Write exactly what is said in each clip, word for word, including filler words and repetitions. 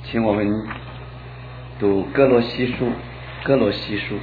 请我们读哥罗西书，哥罗西书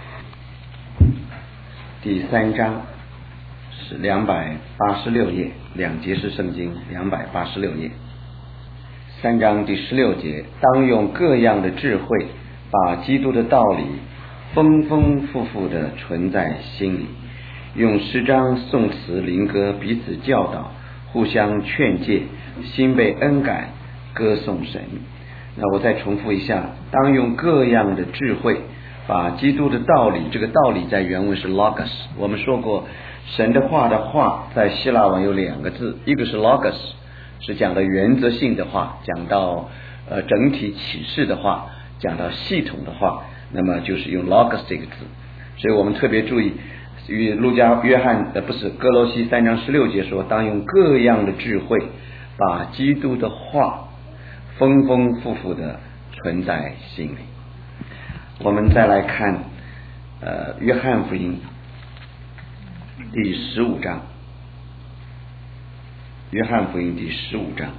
第三章是两百八十六页，两节是圣经两百八十六页。三章第十六节，当用各样的智慧，把基督的道理丰丰富富的存在心里，用诗章颂词灵歌彼此教导，互相劝诫，心被恩感，歌颂神。那我再重复一下，当用各样的智慧，把基督的道理，这个道理在原文是 logos。 我们说过，神的话的话在希腊文有两个字，一个是 logos， 是讲的原则性的话，讲到呃整体启示的话，讲到系统的话，那么就是用 logos 这个字。所以我们特别注意，与路加约翰呃不是哥罗西三章十六节说，当用各样的智慧，把基督的话丰丰富富的存在心里。我们再来看呃约翰福音第十五章，约翰福音第十五章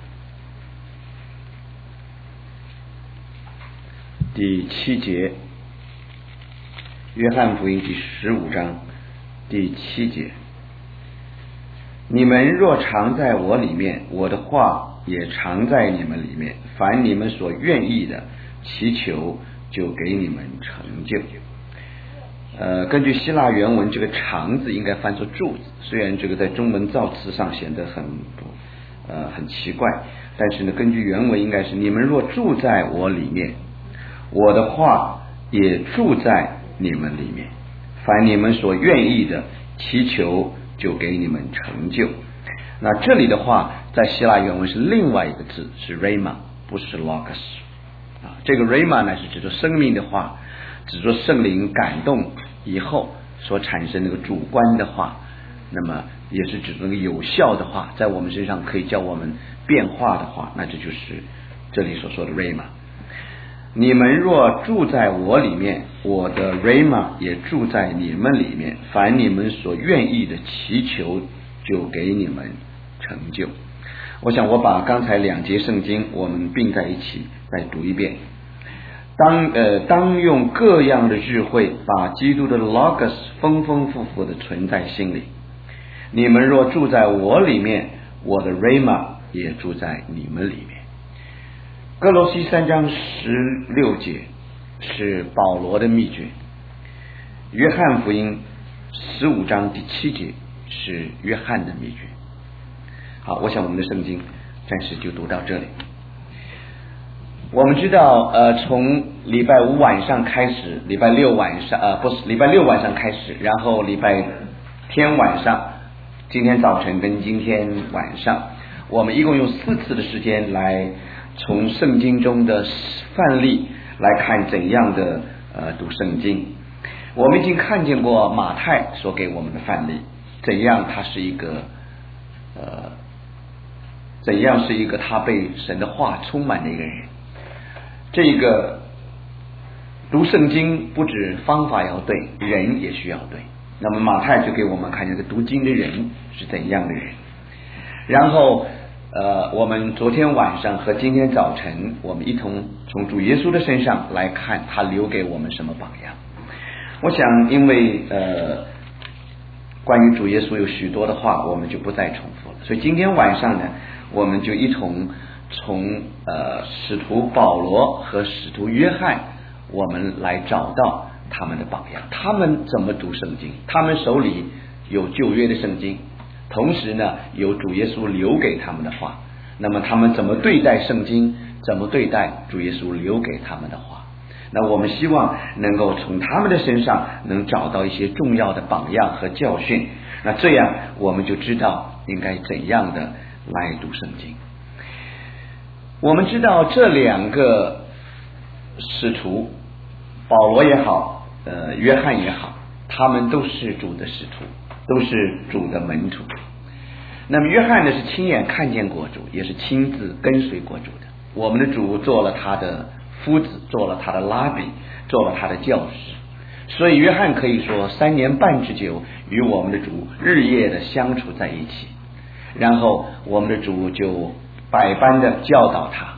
第七节，约翰福音第十五章第七节，你们若常在我里面，我的话也常在你们里面，凡你们所愿意的，祈求就给你们成就。呃，根据希腊原文，这个常字应该翻作柱子，虽然这个在中文造词上显得很呃很奇怪，但是呢，根据原文应该是你们若住在我里面，我的话也住在你们里面，凡你们所愿意的，祈求就给你们成就。那这里的话在希腊原文是另外一个字，是 rhema， 不是 logos 啊。这个 rhema 呢是指着生命的话，指着圣灵感动以后所产生那个主观的话，那么也是指着那个有效的话，在我们身上可以叫我们变化的话，那这就是这里所说的 rhema。你们若住在我里面，我的 rhema 也住在你们里面，凡你们所愿意的祈求就给你们成就。我想我把刚才两节圣经我们并在一起再读一遍。当呃当用各样的智慧，把基督的 logos 丰丰富富的存在心里。你们若住在我里面，我的 rhema 也住在你们里面。哥罗西三章十六节是保罗的秘诀，约翰福音十五章第七节是约翰的秘诀。好，我想我们的圣经暂时就读到这里。我们知道呃从礼拜五晚上开始，礼拜六晚上呃不是礼拜六晚上开始，然后礼拜天晚上，今天早晨跟今天晚上，我们一共用四次的时间来从圣经中的范例来看怎样的呃读圣经。我们已经看见过马太所给我们的范例，怎样他是一个呃怎样是一个他被神的话充满的一个人。这个读圣经不止方法要对，人也需要对。那么马太就给我们看这个读经的人是怎样的人。然后呃，我们昨天晚上和今天早晨，我们一同从主耶稣的身上来看他留给我们什么榜样。我想因为呃关于主耶稣有许多的话，我们就不再重复了，所以今天晚上呢，我们就一同从呃使徒保罗和使徒约翰，我们来找到他们的榜样，他们怎么读圣经，他们手里有旧约的圣经，同时呢有主耶稣留给他们的话，那么他们怎么对待圣经，怎么对待主耶稣留给他们的话。那我们希望能够从他们的身上能找到一些重要的榜样和教训，那这样我们就知道应该怎样的来读圣经。我们知道这两个使徒，保罗也好呃约翰也好，他们都是主的使徒，都是主的门徒。那么约翰呢是亲眼看见过主，也是亲自跟随过主的。我们的主做了他的夫子，做了他的拉比，做了他的教师，所以约翰可以说三年半之久与我们的主日夜的相处在一起，然后我们的主就百般的教导他，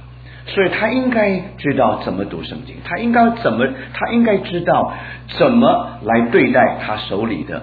所以他应该知道怎么读圣经，他应该怎么，他应该知道怎么来对待他手里的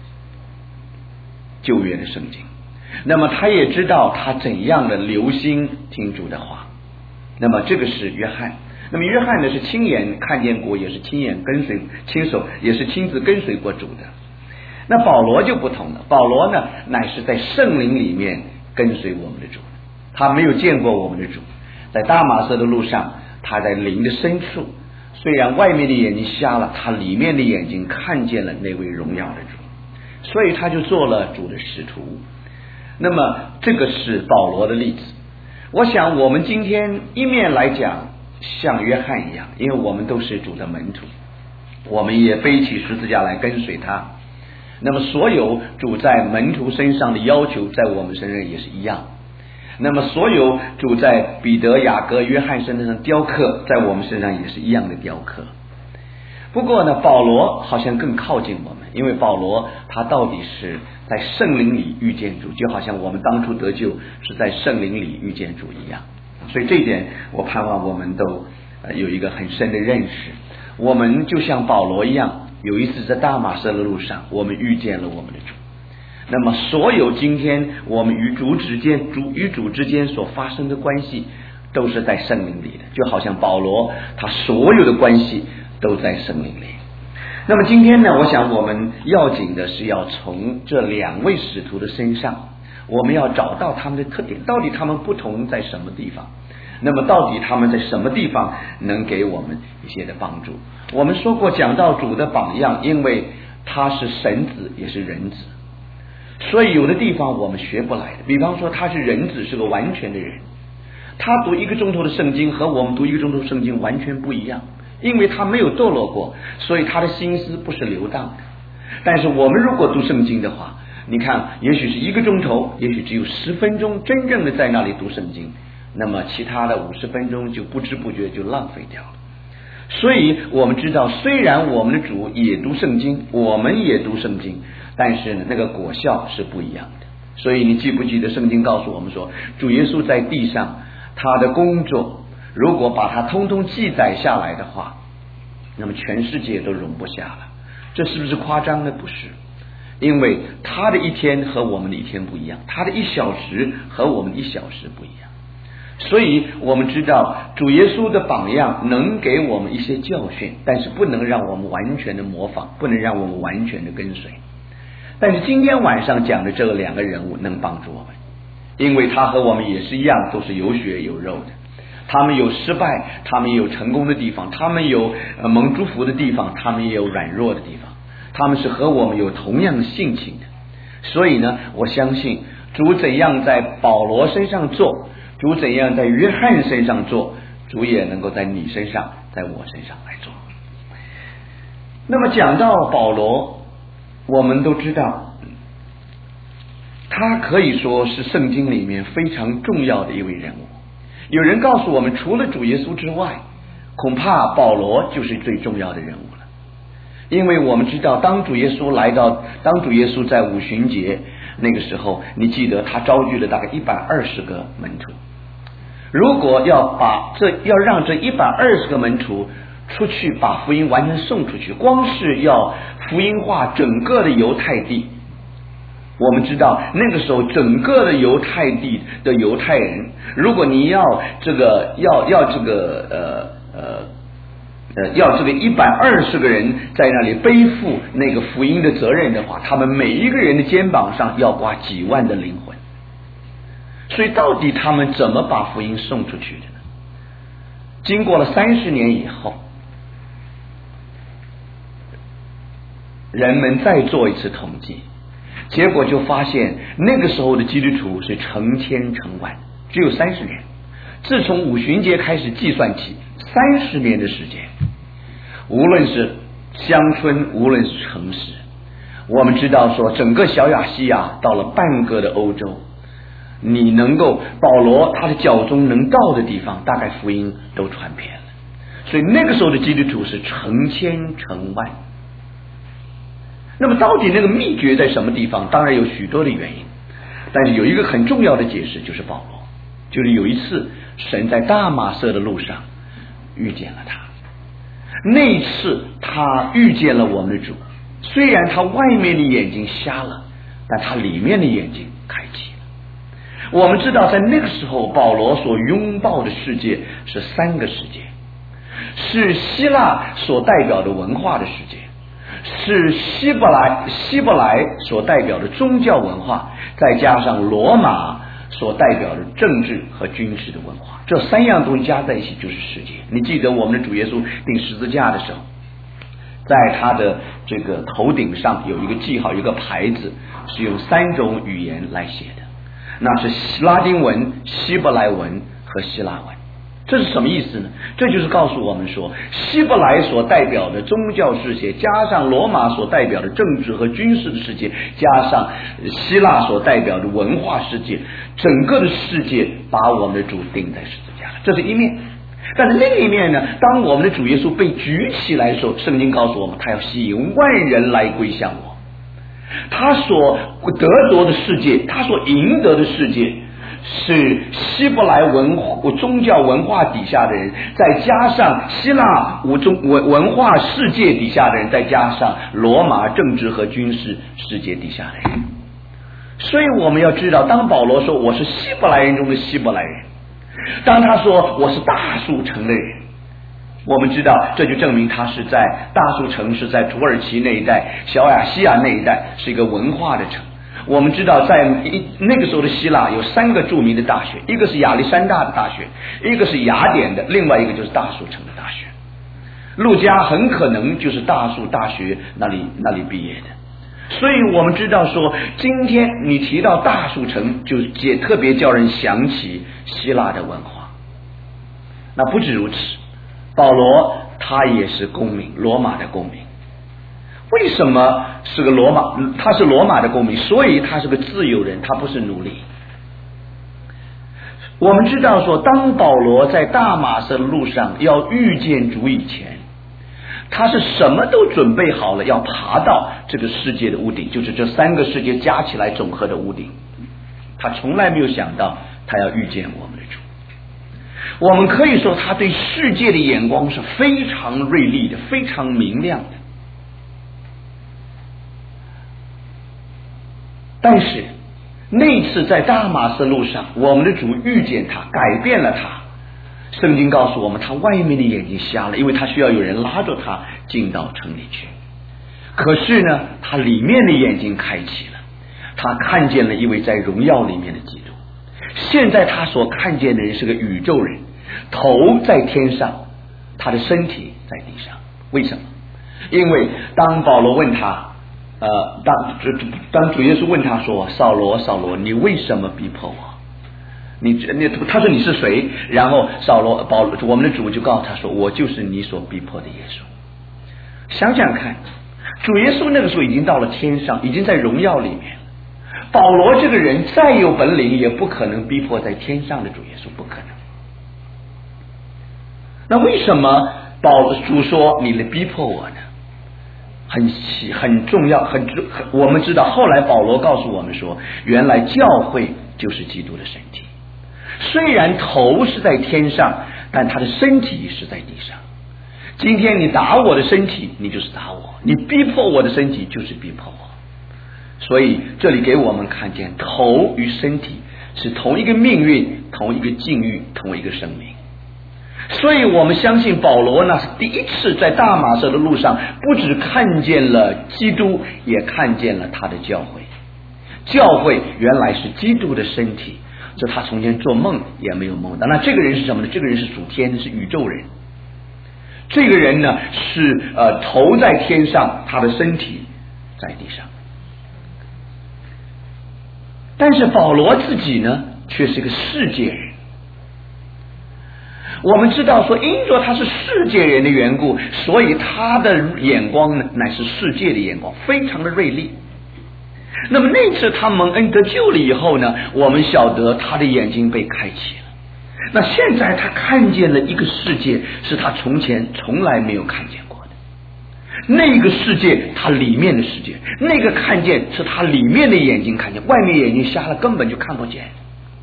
旧约的圣经。那么他也知道他怎样的留心听主的话。那么这个是约翰。那么约翰呢是亲眼看见过，也是亲眼跟随，亲手也是亲自跟随过主的。那保罗就不同了，保罗呢乃是在圣灵里面跟随我们的主，他没有见过我们的主。在大马色的路上，他在灵的深处，虽然外面的眼睛瞎了，他里面的眼睛看见了那位荣耀的主，所以他就做了主的使徒。那么这个是保罗的例子。我想我们今天一面来讲像约翰一样，因为我们都是主的门徒，我们也背起十字架来跟随他。那么所有主在门徒身上的要求在我们身上也是一样，那么所有主在彼得、雅各、约翰身上雕刻在我们身上也是一样的雕刻。不过呢，保罗好像更靠近我们，因为保罗他到底是在圣灵里遇见主，就好像我们当初得救是在圣灵里遇见主一样。所以这一点我盼望我们都有一个很深的认识。我们就像保罗一样，有一次在大马色的路上，我们遇见了我们的主。那么所有今天我们与主之间主与主之间所发生的关系都是在圣灵里的，就好像保罗他所有的关系都在圣灵里。那么今天呢，我想我们要紧的是要从这两位使徒的身上，我们要找到他们的特点，到底他们不同在什么地方，那么到底他们在什么地方能给我们一些的帮助。我们说过讲到主的榜样，因为他是神子也是人子，所以有的地方我们学不来的。比方说他是人子，是个完全的人，他读一个钟头的圣经和我们读一个钟头的圣经完全不一样，因为他没有堕落过，所以他的心思不是流荡的。但是我们如果读圣经的话，你看也许是一个钟头，也许只有十分钟真正的在那里读圣经，那么其他的五十分钟就不知不觉就浪费掉了。所以我们知道，虽然我们的主也读圣经，我们也读圣经，但是呢，那个果效是不一样的。所以你记不记得圣经告诉我们说，主耶稣在地上他的工作，如果把它通通记载下来的话，那么全世界都容不下了。这是不是夸张呢？不是，因为他的一天和我们的一天不一样，他的一小时和我们一小时不一样。所以我们知道主耶稣的榜样能给我们一些教训，但是不能让我们完全的模仿，不能让我们完全的跟随。但是今天晚上讲的这两个人物能帮助我们，因为他和我们也是一样，都是有血有肉的。他们有失败，他们也有成功的地方，他们有蒙祝福的地方，他们也有软弱的地方，他们是和我们有同样的性情的。所以呢，我相信主怎样在保罗身上做，主怎样在约翰身上做，主也能够在你身上，在我身上来做。那么讲到保罗，我们都知道他可以说是圣经里面非常重要的一位人物。有人告诉我们，除了主耶稣之外，恐怕保罗就是最重要的人物了。因为我们知道，当主耶稣来到，当主耶稣在五旬节那个时候，你记得他召聚了大概一百二十个门徒。如果要把这要让这一百二十个门徒出去把福音完全送出去，光是要福音化整个的犹太地，我们知道那个时候整个的犹太地的犹太人，如果你要这个要要这个呃呃呃要这个一百二十个人在那里背负那个福音的责任的话，他们每一个人的肩膀上要挂几万的灵魂。所以到底他们怎么把福音送出去的呢？经过了三十年以后，人们再做一次统计，结果就发现那个时候的基督徒是成千成万，只有三十年。自从五旬节开始计算起，三十年的时间，无论是乡村，无论是城市，我们知道说整个小亚细亚到了半个的欧洲，你能够保罗他的脚中能到的地方，大概福音都传遍了。所以那个时候的基督徒是成千成万。那么到底那个秘诀在什么地方？当然有许多的原因，但是有一个很重要的解释，就是保罗。 就是有一次神在大马色的路上遇见了他，那一次他遇见了我们的主，虽然他外面的眼睛瞎了，但他里面的眼睛开启了。我们知道在那个时候保罗所拥抱的世界是三个世界，是希腊所代表的文化的世界，是希伯来希伯来所代表的宗教文化，再加上罗马所代表的政治和军事的文化，这三样东西加在一起就是世界。你记得我们的主耶稣钉十字架的时候，在他的这个头顶上有一个记号，有一个牌子，是用三种语言来写的，那是拉丁文、希伯来文和希腊文。这是什么意思呢？这就是告诉我们说，希伯来所代表的宗教世界，加上罗马所代表的政治和军事的世界，加上希腊所代表的文化世界，整个的世界把我们的主钉在十字架了，这是一面。但是另一面呢，当我们的主耶稣被举起来的时候，圣经告诉我们，他要吸引万人来归向我。他所得着的世界，他所赢得的世界，是希伯来文宗教文化底下的人，再加上希腊文文化世界底下的人，再加上罗马政治和军事世界底下的人。所以我们要知道，当保罗说我是希伯来人中的希伯来人，当他说我是大树城的人，我们知道这就证明他是在大树城是在土耳其那一带，小亚细亚那一带是一个文化的城。我们知道在那个时候的希腊有三个著名的大学，一个是亚历山大的大学，一个是雅典的，另外一个就是大树城的大学。路加很可能就是大树大学那里那里毕业的。所以我们知道说，今天你提到大树城，就也特别叫人想起希腊的文化。那不止如此，保罗他也是公民，罗马的公民。为什么是个罗马？他是罗马的公民，所以他是个自由人，他不是奴隶。我们知道说，当保罗在大马色的路上要遇见主以前，他是什么都准备好了，要爬到这个世界的屋顶，就是这三个世界加起来总和的屋顶。他从来没有想到他要遇见我们的主。我们可以说他对世界的眼光是非常锐利的，非常明亮的。但是那次在大马色路上，我们的主遇见他，改变了他。圣经告诉我们，他外面的眼睛瞎了，因为他需要有人拉着他进到城里去。可是呢，他里面的眼睛开启了，他看见了一位在荣耀里面的基督。现在他所看见的人是个宇宙人，头在天上，他的身体在地上。为什么？因为当保罗问他呃，当当主耶稣问他说，扫罗扫罗，你为什么逼迫我？你你他说你是谁？然后扫罗保罗我们的主就告诉他说，我就是你所逼迫的耶稣。想想看，主耶稣那个时候已经到了天上，已经在荣耀里面。保罗这个人再有本领，也不可能逼迫在天上的主耶稣，不可能。那为什么保主说你来逼迫我呢？很很重要，很我们知道，后来保罗告诉我们说，原来教会就是基督的身体。虽然头是在天上，但他的身体是在地上。今天你打我的身体，你就是打我；你逼迫我的身体，就是逼迫我。所以这里给我们看见，头与身体是同一个命运，同一个境遇，同一个生命。所以我们相信保罗呢，是第一次在大马色的路上，不只看见了基督，也看见了他的教会。教会原来是基督的身体，这他从前做梦也没有梦到。那这个人是什么呢？这个人是属天的，是宇宙人。这个人呢，是呃头在天上，他的身体在地上。但是保罗自己呢，却是个世界人。我们知道说，因着他是世界人的缘故，所以他的眼光呢，乃是世界的眼光，非常的锐利。那么那次他蒙恩得救了以后呢，我们晓得他的眼睛被开启了。那现在他看见了一个世界，是他从前从来没有看见过的。那个世界，他里面的世界，那个看见是他里面的眼睛看见，外面眼睛瞎了，根本就看不见。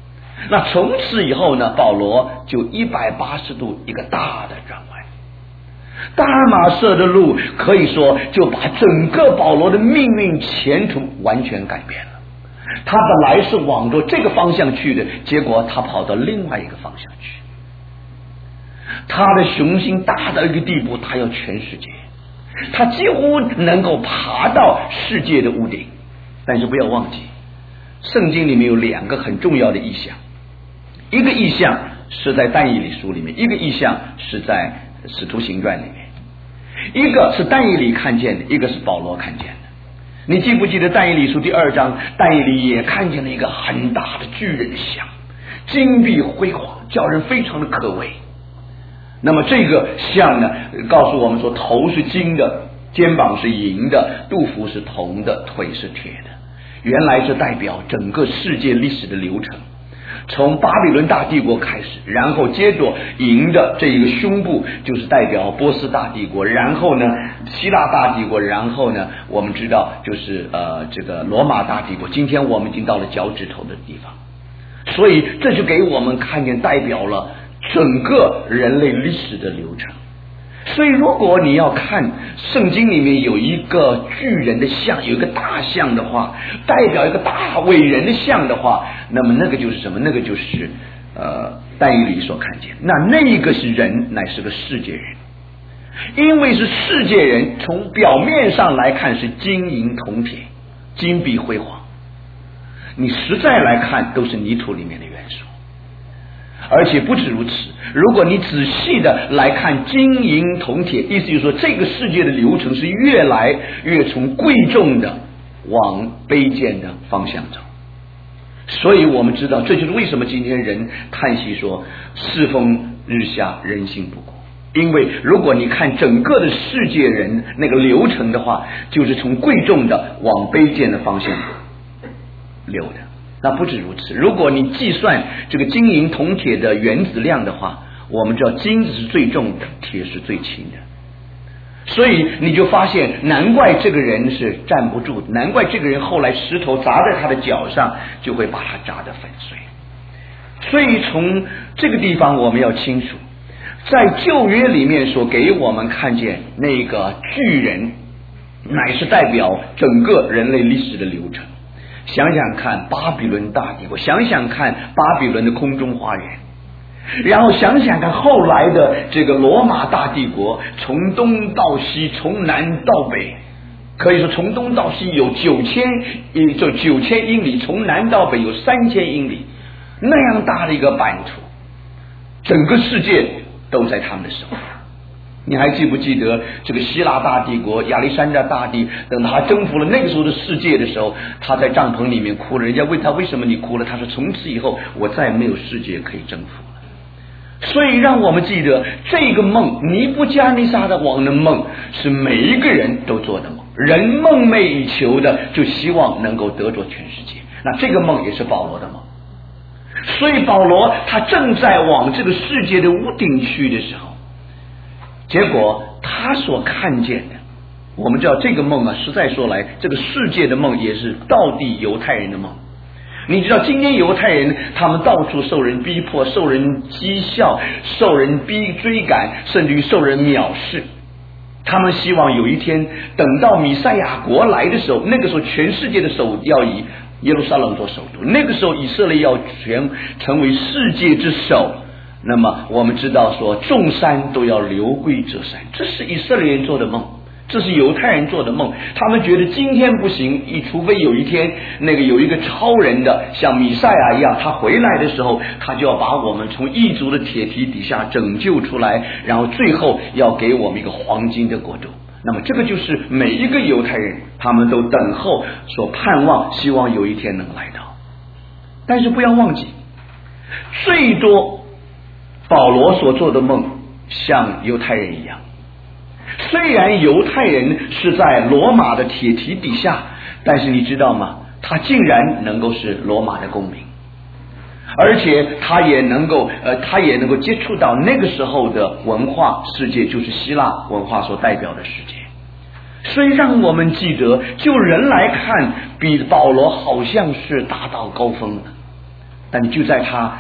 那从此以后呢，保罗就一百八十度一个大的转弯，大马色的路可以说就把整个保罗的命运前途完全改变了。他本来是往着这个方向去的，结果他跑到另外一个方向去。他的雄心大到一个地步，他要全世界，他几乎能够爬到世界的屋顶。但是不要忘记，圣经里面有两个很重要的意象，一个意象是在但以理书里面，一个意象是在使徒行传里面。一个是但以理看见的，一个是保罗看见的。你记不记得但以理书第二章，但以理也看见了一个很大的巨人的像，金碧辉煌，叫人非常的可畏。那么这个像呢，告诉我们说，头是金的，肩膀是银的，肚腹是铜的，腿是铁的。原来是代表整个世界历史的流程，从巴比伦大帝国开始，然后接着银的这一个胸部就是代表波斯大帝国，然后呢希腊大帝国，然后呢我们知道就是呃这个罗马大帝国，今天我们已经到了脚趾头的地方。所以这就给我们看见代表了整个人类历史的流程。所以如果你要看圣经里面有一个巨人的像，有一个大像的话，代表一个大伟人的像的话，那么那个就是什么？那个就是呃但以理所看见。那那一个是人，乃是个世界人，因为是世界人，从表面上来看是金银铜铁，金碧辉煌，你实在来看都是泥土里面的元素。而且不止如此，如果你仔细的来看金银铜铁，意思就是说这个世界的流程是越来越从贵重的往卑贱的方向走。所以我们知道，这就是为什么今天人叹息说世风日下，人心不古。因为如果你看整个的世界人那个流程的话，就是从贵重的往卑贱的方向流的。那不止如此，如果你计算这个金银铜铁的原子量的话，我们知道金子是最重的，铁是最轻的。所以你就发现，难怪这个人是站不住，难怪这个人后来石头砸在他的脚上就会把他砸得粉碎。所以从这个地方我们要清楚，在旧约里面所给我们看见那个巨人，乃是代表整个人类历史的流程。想想看巴比伦大帝国，想想看巴比伦的空中花园，然后想想看后来的这个罗马大帝国，从东到西，从南到北，可以说从东到西有九千，也就九千英里，从南到北有三千英里，那样大的一个版图，整个世界都在他们的手上。你还记不记得这个希腊大帝国，亚历山大大帝，等他征服了那个时候的世界的时候，他在帐篷里面哭了。人家问他为什么你哭了，他说从此以后我再没有世界可以征服了。所以让我们记得这个梦，尼布加尼撒的王的梦是每一个人都做的梦，人梦寐以求的，就希望能够得着全世界。那这个梦也是保罗的梦。所以保罗他正在往这个世界的屋顶去的时候，结果他所看见的，我们知道这个梦啊，实在说来，这个世界的梦也是道地犹太人的梦。你知道今天犹太人他们到处受人逼迫，受人讥笑，受人逼追赶，甚至于受人藐视。他们希望有一天等到弥赛亚国来的时候，那个时候全世界的首要以耶路撒冷做首都，那个时候以色列要全成为世界之首。那么我们知道说众山都要流归这山，这是以色列人做的梦，这是犹太人做的梦。他们觉得今天不行，除非有一天那个有一个超人的像弥赛亚一样，他回来的时候，他就要把我们从异族的铁蹄底下拯救出来，然后最后要给我们一个黄金的国度。那么这个就是每一个犹太人他们都等候所盼望，希望有一天能来到。但是不要忘记，最多保罗所做的梦像犹太人一样，虽然犹太人是在罗马的铁蹄底下，但是你知道吗？他竟然能够是罗马的公民，而且他也能够呃，他也能够接触到那个时候的文化世界，就是希腊文化所代表的世界。所以让我们记得，就人来看，比保罗好像是达到高峰了，但就在他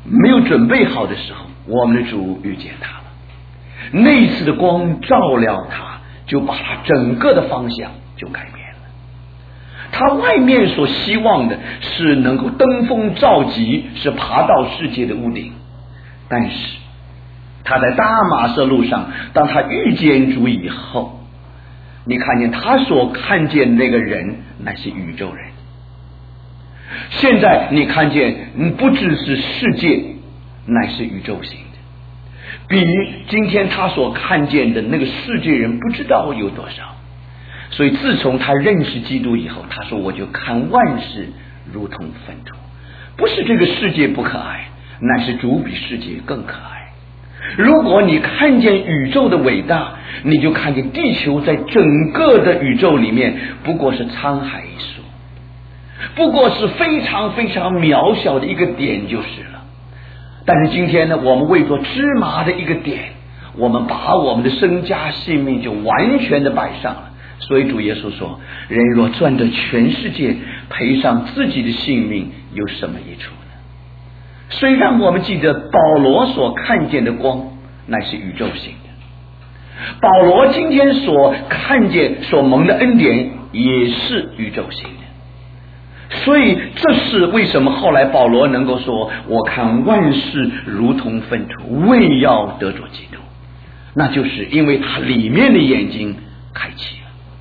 没有准备好的时候，我们的主遇见他了，那一次的光照亮他，就把他整个的方向就改变了。他外面所希望的是能够登峰造极，是爬到世界的屋顶，但是他在大马色路上，当他遇见主以后，你看见他所看见那个人乃是宇宙人。现在你看见不只是世界，乃是宇宙性的，比今天他所看见的那个世界人不知道有多少。所以自从他认识基督以后，他说我就看万事如同粪土，不是这个世界不可爱，乃是主比世界更可爱。如果你看见宇宙的伟大，你就看见地球在整个的宇宙里面不过是沧海一粟，不过是非常非常渺小的一个点就是了。但是今天呢，我们为做芝麻的一个点，我们把我们的身家性命就完全的摆上了。所以主耶稣说，人若赚得全世界，赔上自己的性命，有什么益处呢？所以让我们记得保罗所看见的光乃是宇宙性的，保罗今天所看见所蒙的恩典也是宇宙性的。所以这是为什么后来保罗能够说我看万事如同粪土，为要得着基督，那就是因为他里面的眼睛开启了。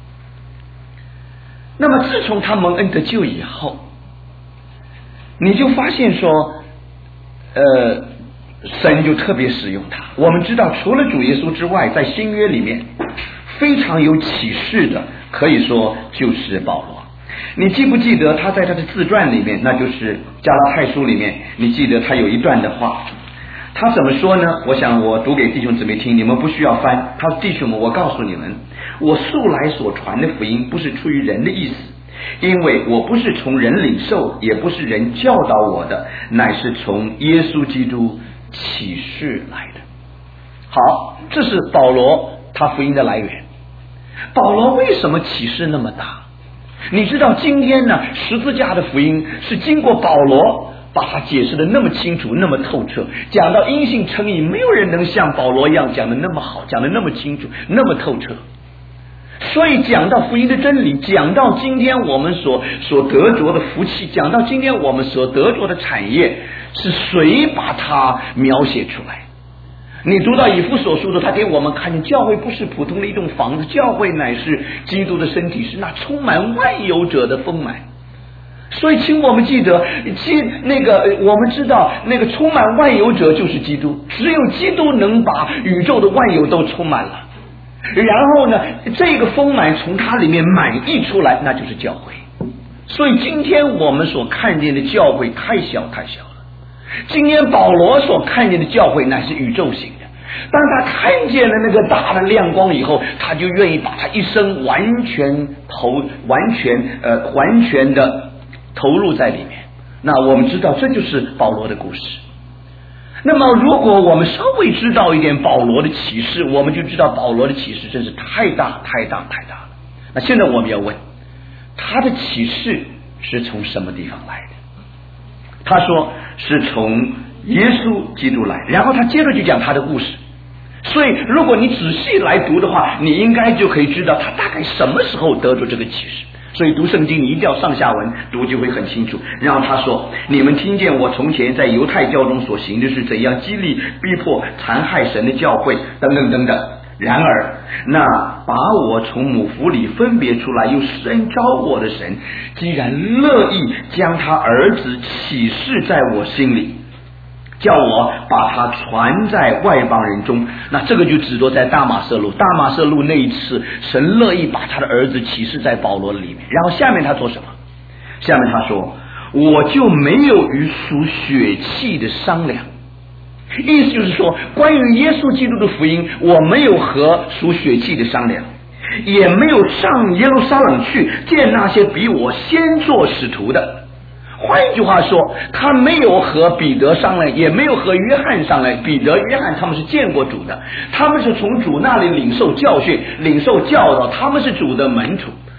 那么自从他蒙恩得救以后，你就发现说呃，神就特别使用他。我们知道除了主耶稣之外，在新约里面非常有启示的，可以说就是保罗。你记不记得他在他的自传里面，那就是加拉太书里面，你记得他有一段的话，他怎么说呢？我想我读给弟兄姊妹听，你们不需要翻。他说，弟兄们，我告诉你们，我素来所传的福音不是出于人的意思，因为我不是从人领受，也不是人教导我的，乃是从耶稣基督启示来的。好，这是保罗他福音的来源。保罗为什么启示那么大？你知道今天呢，十字架的福音是经过保罗把它解释的那么清楚，那么透彻，讲到因信称义，没有人能像保罗一样讲的那么好，讲的那么清楚，那么透彻。所以讲到福音的真理，讲到今天我们所所得着的福气，讲到今天我们所得着的产业，是谁把它描写出来？你读到以弗所书的，他给我们看见教会不是普通的一栋房子，教会乃是基督的身体，是那充满万有者的丰满。所以请我们记得，基那个我们知道那个充满万有者就是基督，只有基督能把宇宙的万有都充满了。然后呢，这个丰满从它里面满溢出来，那就是教会。所以今天我们所看见的教会太小太小了。今天保罗所看见的教会乃是宇宙型的，当他看见了那个大的亮光以后，他就愿意把他一生完全投完全呃完全的投入在里面。那我们知道这就是保罗的故事。那么如果我们稍微知道一点保罗的启示，我们就知道保罗的启示真是太大太大太大了。那现在我们要问，他的启示是从什么地方来的？他说是从耶稣基督来，然后他接着就讲他的故事。所以如果你仔细来读的话，你应该就可以知道他大概什么时候得出这个启示。所以读圣经你一定要上下文读，就会很清楚。然后他说，你们听见我从前在犹太教中所行的是怎样激励逼迫残害神的教会等等等等。然而那把我从母腹里分别出来又施恩召我的神，既然乐意将他儿子启示在我心里，叫我把他传在外邦人中。那这个就指着在大马色路大马色路那一次，神乐意把他的儿子启示在保罗里面。然后下面他说什么？下面他说，我就没有与属血气的商量。意思就是说，关于耶稣基督的福音，我没有和属血气的商量，也没有上耶路撒冷去见那些比我先做使徒的。换一句话说，他没有和彼得商量，也没有和约翰商量。彼得、约翰他们是见过主的，他们是从主那里领受教训、领受教导，他们是主的门徒。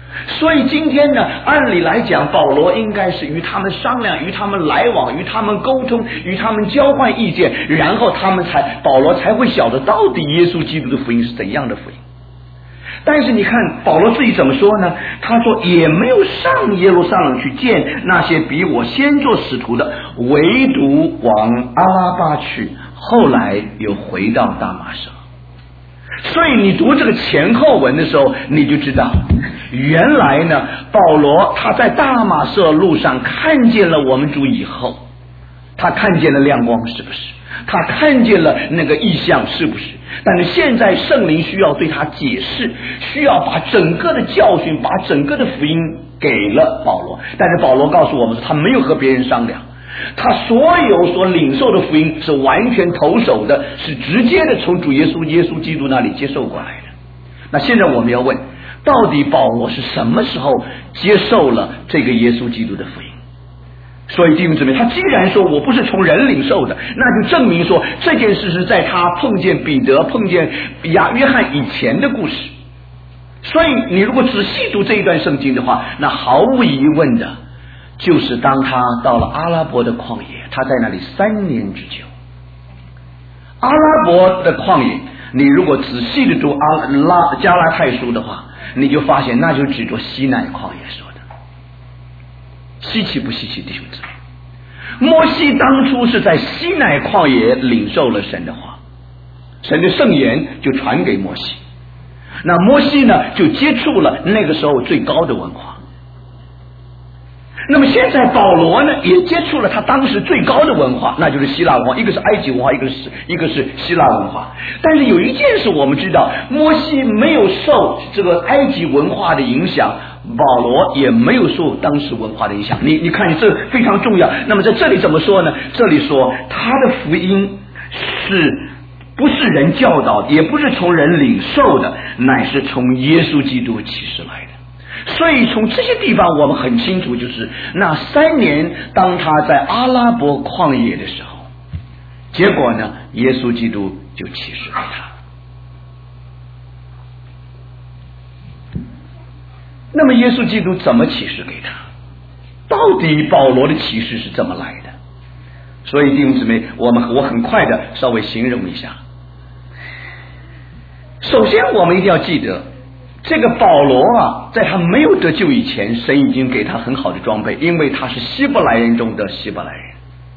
所以今天呢，按理来讲，保罗应该是与他们商量，与他们来往，与他们沟通，与他们交换意见，然后他们才保罗才会晓得到底耶稣基督的福音是怎样的福音。但是你看保罗自己怎么说呢？他说也没有上耶路撒冷去见那些比我先做使徒的，唯独往阿拉巴去，后来又回到大马色。所以你读这个前后文的时候，你就知道原来呢，保罗他在大马色路上看见了我们主以后，他看见了亮光，是不是？他看见了那个异象，是不是？但是现在圣灵需要对他解释，需要把整个的教训，把整个的福音给了保罗。但是保罗告诉我们说，他没有和别人商量，他所有所领受的福音是完全投手的，是直接的从主耶稣耶稣基督那里接受过来的。那现在我们要问，到底保罗是什么时候接受了这个耶稣基督的福音？所以弟兄姊妹，他既然说我不是从人领受的，那就证明说这件事是在他碰见彼得、碰见亚约翰以前的故事。所以你如果仔细读这一段圣经的话，那毫无疑问的就是当他到了阿拉伯的旷野，他在那里三年之久。阿拉伯的旷野，你如果仔细的读阿拉加拉太书的话，你就发现那就指着西奈旷野说的。稀奇不稀奇，弟兄姊妹？摩西当初是在西奈旷野领受了神的话，神的圣言就传给摩西，那摩西呢就接触了那个时候最高的文化。那么现在保罗呢也接触了他当时最高的文化，那就是希腊文化，一个是埃及文化，一个是一个是希腊文化。但是有一件事我们知道，摩西没有受这个埃及文化的影响，保罗也没有受当时文化的影响。你你看这非常重要。那么在这里怎么说呢？这里说他的福音是不是人教导，也不是从人领受的，乃是从耶稣基督启示来的。所以从这些地方我们很清楚，就是那三年当他在阿拉伯旷野的时候，结果呢耶稣基督就启示给他。那么耶稣基督怎么启示给他？到底保罗的启示是怎么来的？所以弟兄姊妹，我们我很快的稍微形容一下。首先我们一定要记得，这个保罗啊，在他没有得救以前，神已经给他很好的装备，因为他是希伯来人中的希伯来人。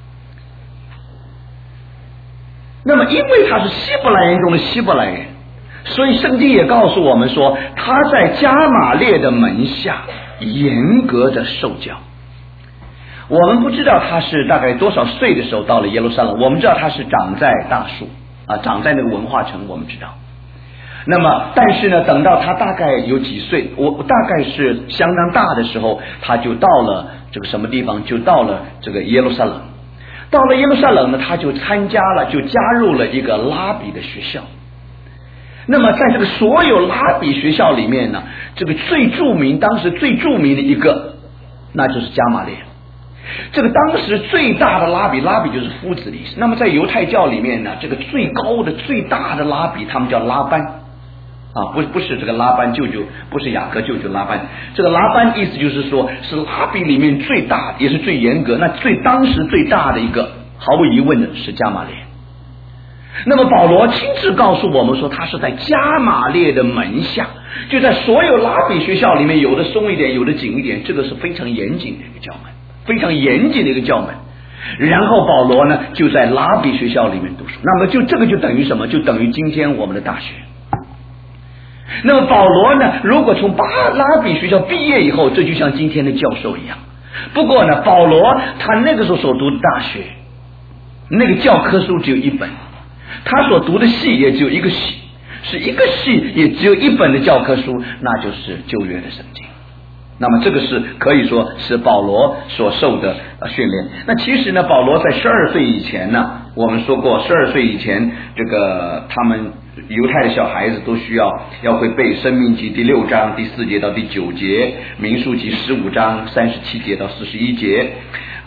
那么因为他是希伯来人中的希伯来人，所以圣经也告诉我们说，他在加玛列的门下严格的受教。我们不知道他是大概多少岁的时候到了耶路撒冷，我们知道他是长在大树啊，长在那个文化城，我们知道。那么但是呢，等到他大概有几岁，我大概是相当大的时候，他就到了这个什么地方，就到了这个耶路撒冷。到了耶路撒冷呢，他就参加了，就加入了一个拉比的学校。那么在这个所有拉比学校里面呢，这个最著名，当时最著名的一个，那就是加玛列。这个当时最大的拉比，拉比就是夫子的意思。那么在犹太教里面呢，这个最高的最大的拉比，他们叫拉班啊，不不是这个拉班舅舅，不是雅各舅舅拉班。这个拉班意思就是说，是拉比里面最大也是最严格，那最当时最大的一个，毫无疑问的是加玛列。那么保罗亲自告诉我们说，他是在加玛列的门下，就在所有拉比学校里面，有的松一点，有的紧一点，这个是非常严谨的一个教门，非常严谨的一个教门。然后保罗呢就在拉比学校里面读书，那么就这个就等于什么？就等于今天我们的大学。那么保罗呢，如果从巴拉比学校毕业以后，这就像今天的教授一样。不过呢，保罗他那个时候所读的大学，那个教科书只有一本，他所读的系也只有一个系，是一个系也只有一本的教科书，那就是旧约的圣经。那么这个是可以说是保罗所受的训练。那其实呢，保罗在十二岁以前呢，我们说过十二岁以前，这个他们犹太的小孩子都需要要会背申命记第六章第四节到第九节，民数记十五章三十七节到四十一节，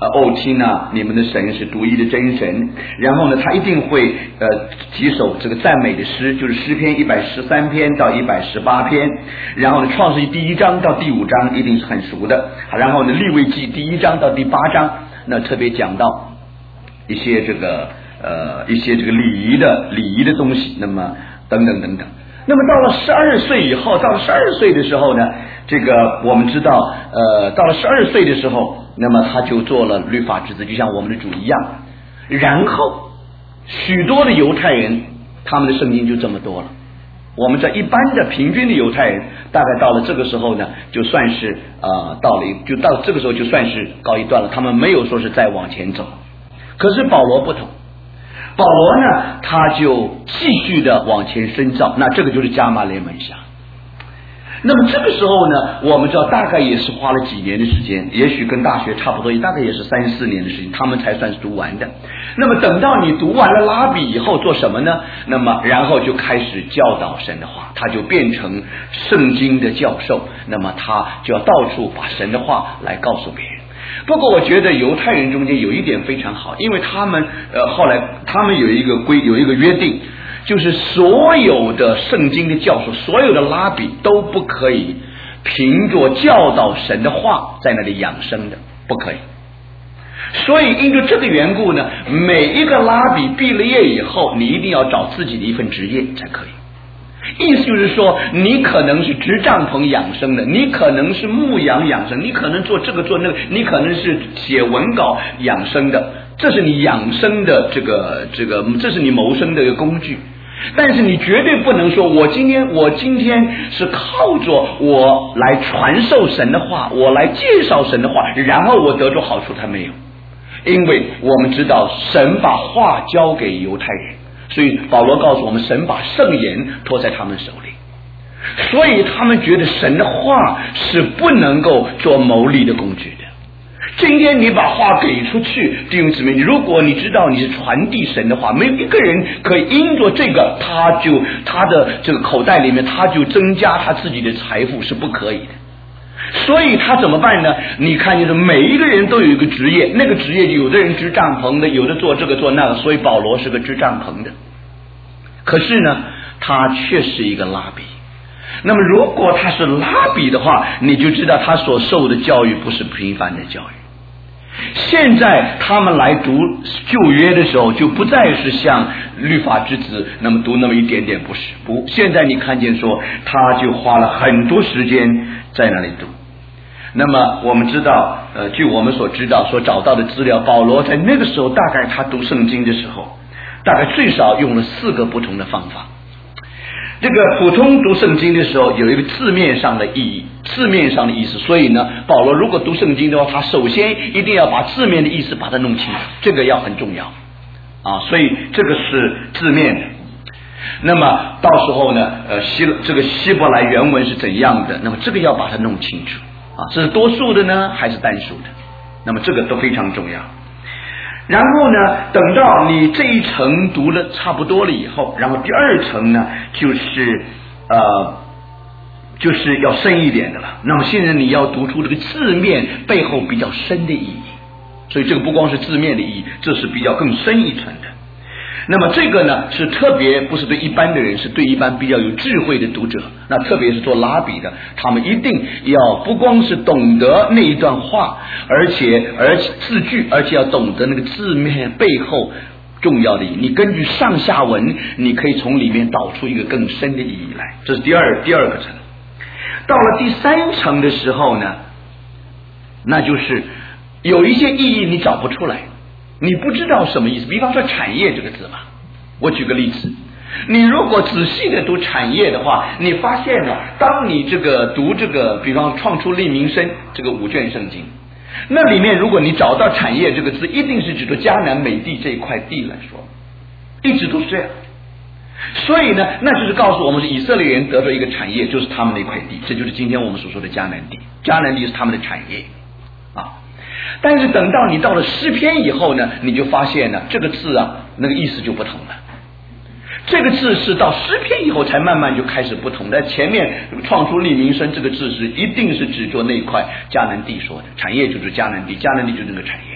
呃，哦，听啊，你们的神是独一的真神。然后呢，他一定会呃几首这个赞美的诗，就是诗篇一百十三篇到一百十八篇。然后呢，创世记第一章到第五章一定是很熟的。然后呢，利未记第一章到第八章，那特别讲到一些这个呃一些这个礼仪的礼仪的东西，那么等等等等。那么到了十二岁以后，到了十二岁的时候呢，这个我们知道，呃，到了十二岁的时候，那么他就做了律法之子，就像我们的主一样。然后许多的犹太人，他们的圣经就这么多了。我们这一般的平均的犹太人，大概到了这个时候呢，就算是呃到了，就到这个时候就算是告一段了。他们没有说是再往前走。可是保罗不同。保罗呢，他就继续的往前深造，那这个就是加马列门下。那么这个时候呢，我们知道大概也是花了几年的时间，也许跟大学差不多，大概也是三四年的时间，他们才算是读完的。那么等到你读完了拉比以后做什么呢？那么然后就开始教导神的话，他就变成圣经的教授，那么他就要到处把神的话来告诉别人。不过我觉得犹太人中间有一点非常好，因为他们呃后来他们有一个规有一个约定，就是所有的圣经的教授，所有的拉比都不可以凭着教导神的话在那里养生的，不可以。所以因着这个缘故呢，每一个拉比毕了业以后，你一定要找自己的一份职业才可以。意思就是说，你可能是织帐篷养生的，你可能是牧羊养生，你可能做这个做那个，你可能是写文稿养生的，这是你养生的这个这个，这是你谋生的一个工具。但是你绝对不能说，我今天我今天是靠着我来传授神的话，我来介绍神的话，然后我得着好处，他没有。因为我们知道神把话交给犹太人，所以保罗告诉我们，神把圣言托在他们手里，所以他们觉得神的话是不能够做谋利的工具的。今天你把话给出去，弟兄姊妹，如果你知道你是传递神的话，没有一个人可以因着这个，他就他的这个口袋里面他就增加他自己的财富，是不可以的。所以他怎么办呢？你看，就是每一个人都有一个职业，那个职业有的人织帐篷的，有的做这个做那个，所以保罗是个织帐篷的。可是呢，他却是一个拉比。那么如果他是拉比的话，你就知道他所受的教育不是平凡的教育。现在他们来读旧约的时候，就不再是像律法之子那么读那么一点点，不是不。现在你看见说，他就花了很多时间在那里读。那么我们知道，呃，据我们所知道所找到的资料，保罗在那个时候大概他读圣经的时候，大概最少用了四个不同的方法。这个普通读圣经的时候有一个字面上的意义，字面上的意思，所以呢，保罗如果读圣经的话，他首先一定要把字面的意思把它弄清楚，这个要很重要啊，所以这个是字面的。那么到时候呢，呃，希这个希伯来原文是怎样的？那么这个要把它弄清楚啊，这是多数的呢，还是单数的？那么这个都非常重要。然后呢，等到你这一层读了差不多了以后，然后第二层呢，就是呃，就是要深一点的了。那么现在你要读出这个字面背后比较深的意义，所以这个不光是字面的意义，这是比较更深一层的。那么这个呢，是特别不是对一般的人，是对一般比较有智慧的读者。那特别是做拉比的，他们一定要不光是懂得那一段话，而且而且字句，而且要懂得那个字面背后重要的意义。你根据上下文，你可以从里面导出一个更深的意义来。这是第二第二个层。到了第三层的时候呢，那就是有一些意义你找不出来，你不知道什么意思。比方说产业这个字嘛，我举个例子，你如果仔细的读产业的话，你发现了，当你这个读这个比方创出利民生这个五卷圣经，那里面如果你找到产业这个字，一定是指着迦南美地这一块地来说，一直都是这样。所以呢，那就是告诉我们，以色列人得到一个产业，就是他们那块地，这就是今天我们所说的迦南地。迦南地是他们的产业啊。但是等到你到了诗篇以后呢，你就发现呢，这个字啊，那个意思就不同了。这个字是到诗篇以后才慢慢就开始不同的。前面创出利民生这个字是一定是指着那一块迦南地说的，产业就是迦南地，迦南地就是那个产业。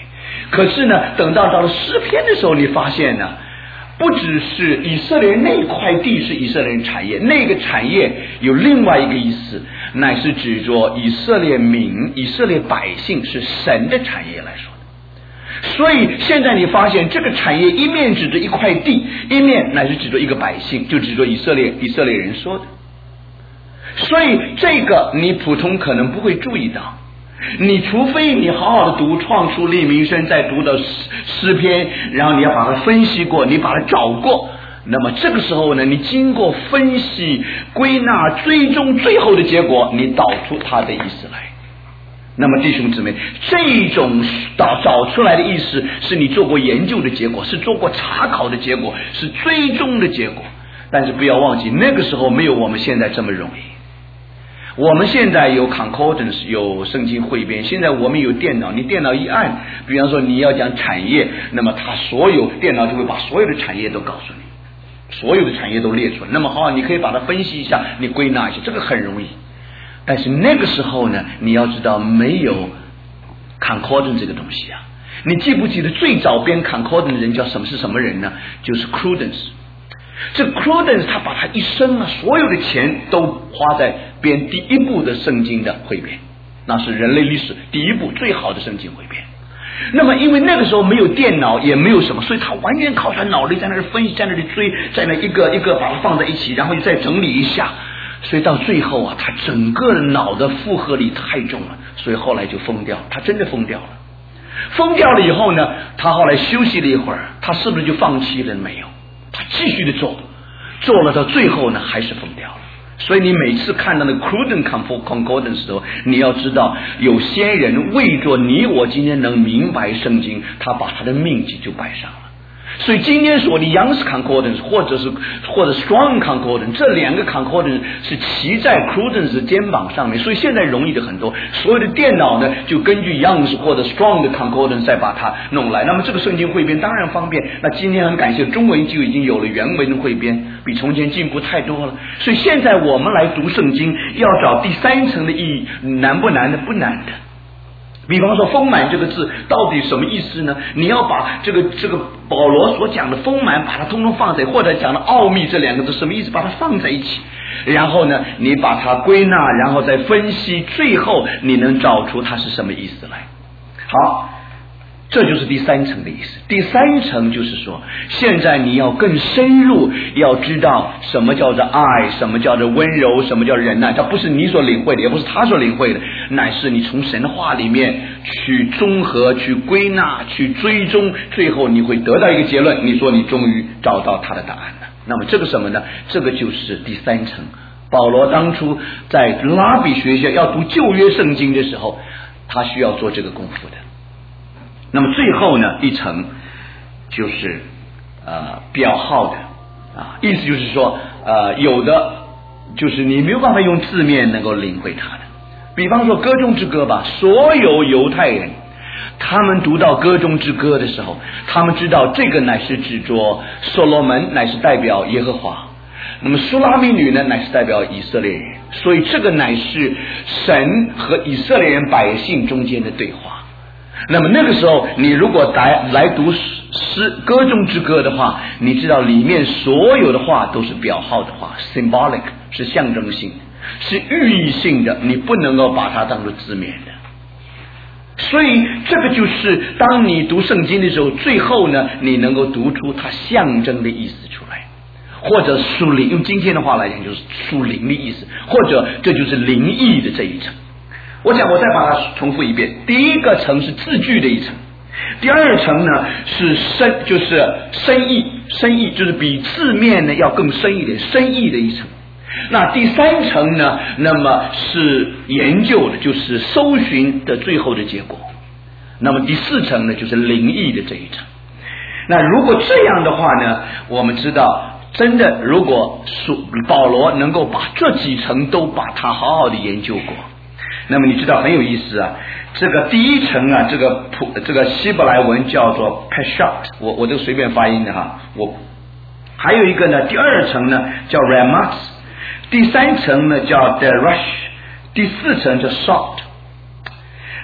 可是呢，等到到了诗篇的时候，你发现呢，不只是以色列那块地是以色列人产业，那个产业有另外一个意思，乃是指着以色列民、以色列百姓是神的产业来说的。所以现在你发现这个产业一面指着一块地，一面乃是指着一个百姓，就指着以色列以色列人说的。所以这个你普通可能不会注意到，你除非你好好的读创出利民生，再读到诗诗篇，然后你要把它分析过，你把它找过，那么这个时候呢，你经过分析归纳最终最后的结果，你导出它的意思来。那么弟兄姊妹，这种导找出来的意思是你做过研究的结果，是做过查考的结果，是最终的结果。但是不要忘记，那个时候没有我们现在这么容易。我们现在有 concordance， 有圣经汇编，现在我们有电脑，你电脑一按，比方说你要讲产业，那么它所有电脑就会把所有的产业都告诉你，所有的产业都列出来。那么好，你可以把它分析一下，你归纳一下，这个很容易。但是那个时候呢，你要知道没有 concordance 这个东西啊。你记不记得最早编 concordance 的人叫什么？是什么人呢？就是 Crudence。这 Crudence 他把他一生啊所有的钱都花在编第一部的圣经的汇编，那是人类历史第一部最好的圣经汇编。那么因为那个时候没有电脑，也没有什么，所以他完全靠他脑力在那里分析，在那里追，在那一个一个把它放在一起，然后再整理一下，所以到最后啊，他整个的脑的负荷力太重了，所以后来就疯掉，他真的疯掉了。疯掉了以后呢，他后来休息了一会儿，他是不是就放弃了？没有，他继续的做，做了到最后呢，还是疯掉了。所以你每次看到那 Cruden Concordance 的时候，你要知道，有些人为着你我今天能明白圣经，他把他的命级就摆上了。所以今天说的 Young's Concordance 或者是或者 Strong Concordance， 这两个 Concordance 是骑在 Crudence 肩膀上面，所以现在容易的很多。所有的电脑呢，就根据 Young's 或者 Strong 的 Concordance 再把它弄来。那么这个圣经汇编当然方便。那今天很感谢中文就已经有了原文的汇编，比从前进步太多了。所以现在我们来读圣经，要找第三层的意义，难不难的？不难的。比方说丰满这个字到底什么意思呢？你要把这个这个保罗所讲的丰满把它通通放在，或者讲的奥秘这两个字什么意思，把它放在一起，然后呢你把它归纳，然后再分析，最后你能找出它是什么意思来。好，这就是第三层的意思。第三层就是说，现在你要更深入，要知道什么叫做爱，什么叫做温柔，什么叫忍耐。它不是你所领会的，也不是他所领会的，乃是你从神的话里面去综合、去归纳、去追踪，最后你会得到一个结论，你说你终于找到他的答案了。那么这个什么呢？这个就是第三层。保罗当初在拉比学校要读旧约圣经的时候，他需要做这个功夫的。那么最后呢一层就是呃表号的啊，意思就是说呃有的就是你没有办法用字面能够领会它的。比方说歌中之歌吧，所有犹太人他们读到歌中之歌的时候，他们知道这个乃是指着所罗门，乃是代表耶和华，那么苏拉米女呢乃是代表以色列人，所以这个乃是神和以色列人百姓中间的对话。那么那个时候你如果来来读诗歌中之歌的话，你知道里面所有的话都是表号的话， symbolic 是象征性的，是寓意性的，你不能够把它当作字面的。所以这个就是当你读圣经的时候，最后呢你能够读出它象征的意思出来，或者属灵，用今天的话来讲就是属灵的意思，或者这就是灵异的这一层。我想我再把它重复一遍，第一个层是字句的一层，第二层呢是深，就是深意，深意就是比字面呢要更深一点，深意的一层。那第三层呢，那么是研究的，就是搜寻的最后的结果。那么第四层呢就是灵异的这一层。那如果这样的话呢，我们知道真的如果保罗能够把这几层都把它好好的研究过，那么你知道很有意思啊，这个第一层啊，这个普这个希伯来文叫做 Peshat， 我我就随便发音的哈。我还有一个呢，第二层呢叫 Ramas， 第三层呢叫 Derash， 第四层叫 Salt。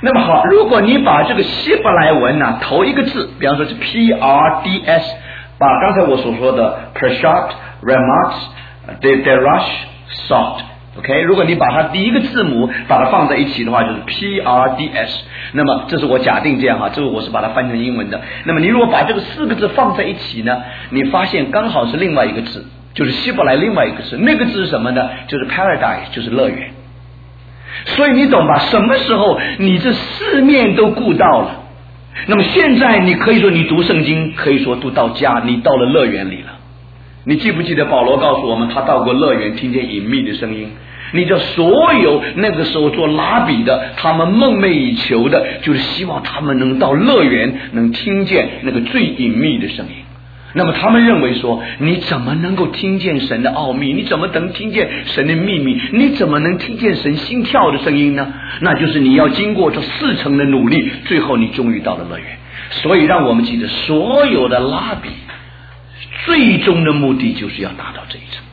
那么好，如果你把这个希伯来文呢、啊、头一个字，比方说是 P R D S， 把刚才我所说的 Pershat、Ramat、Derash、Salt，OK， 如果你把它第一个字母把它放在一起的话，就是 P R D S。那么这是我假定这样哈，这个我是把它翻成英文的。那么你如果把这个四个字放在一起呢，你发现刚好是另外一个字，就是希伯来另外一个字，那个字是什么呢？就是 Paradise， 就是乐园。所以你懂吧？什么时候你这四面都顾到了，那么现在你可以说你读圣经，可以说读到家，你到了乐园里了。你记不记得保罗告诉我们，他到过乐园，听见隐秘的声音？你这所有那个时候做拉比的，他们梦寐以求的，就是希望他们能到乐园，能听见那个最隐秘的声音。那么他们认为说，你怎么能够听见神的奥秘？你怎么能听见神的秘密？你怎么能听见神心跳的声音呢？那就是你要经过这四层的努力，最后你终于到了乐园。所以让我们记得，所有的拉比最终的目的就是要达到这一层。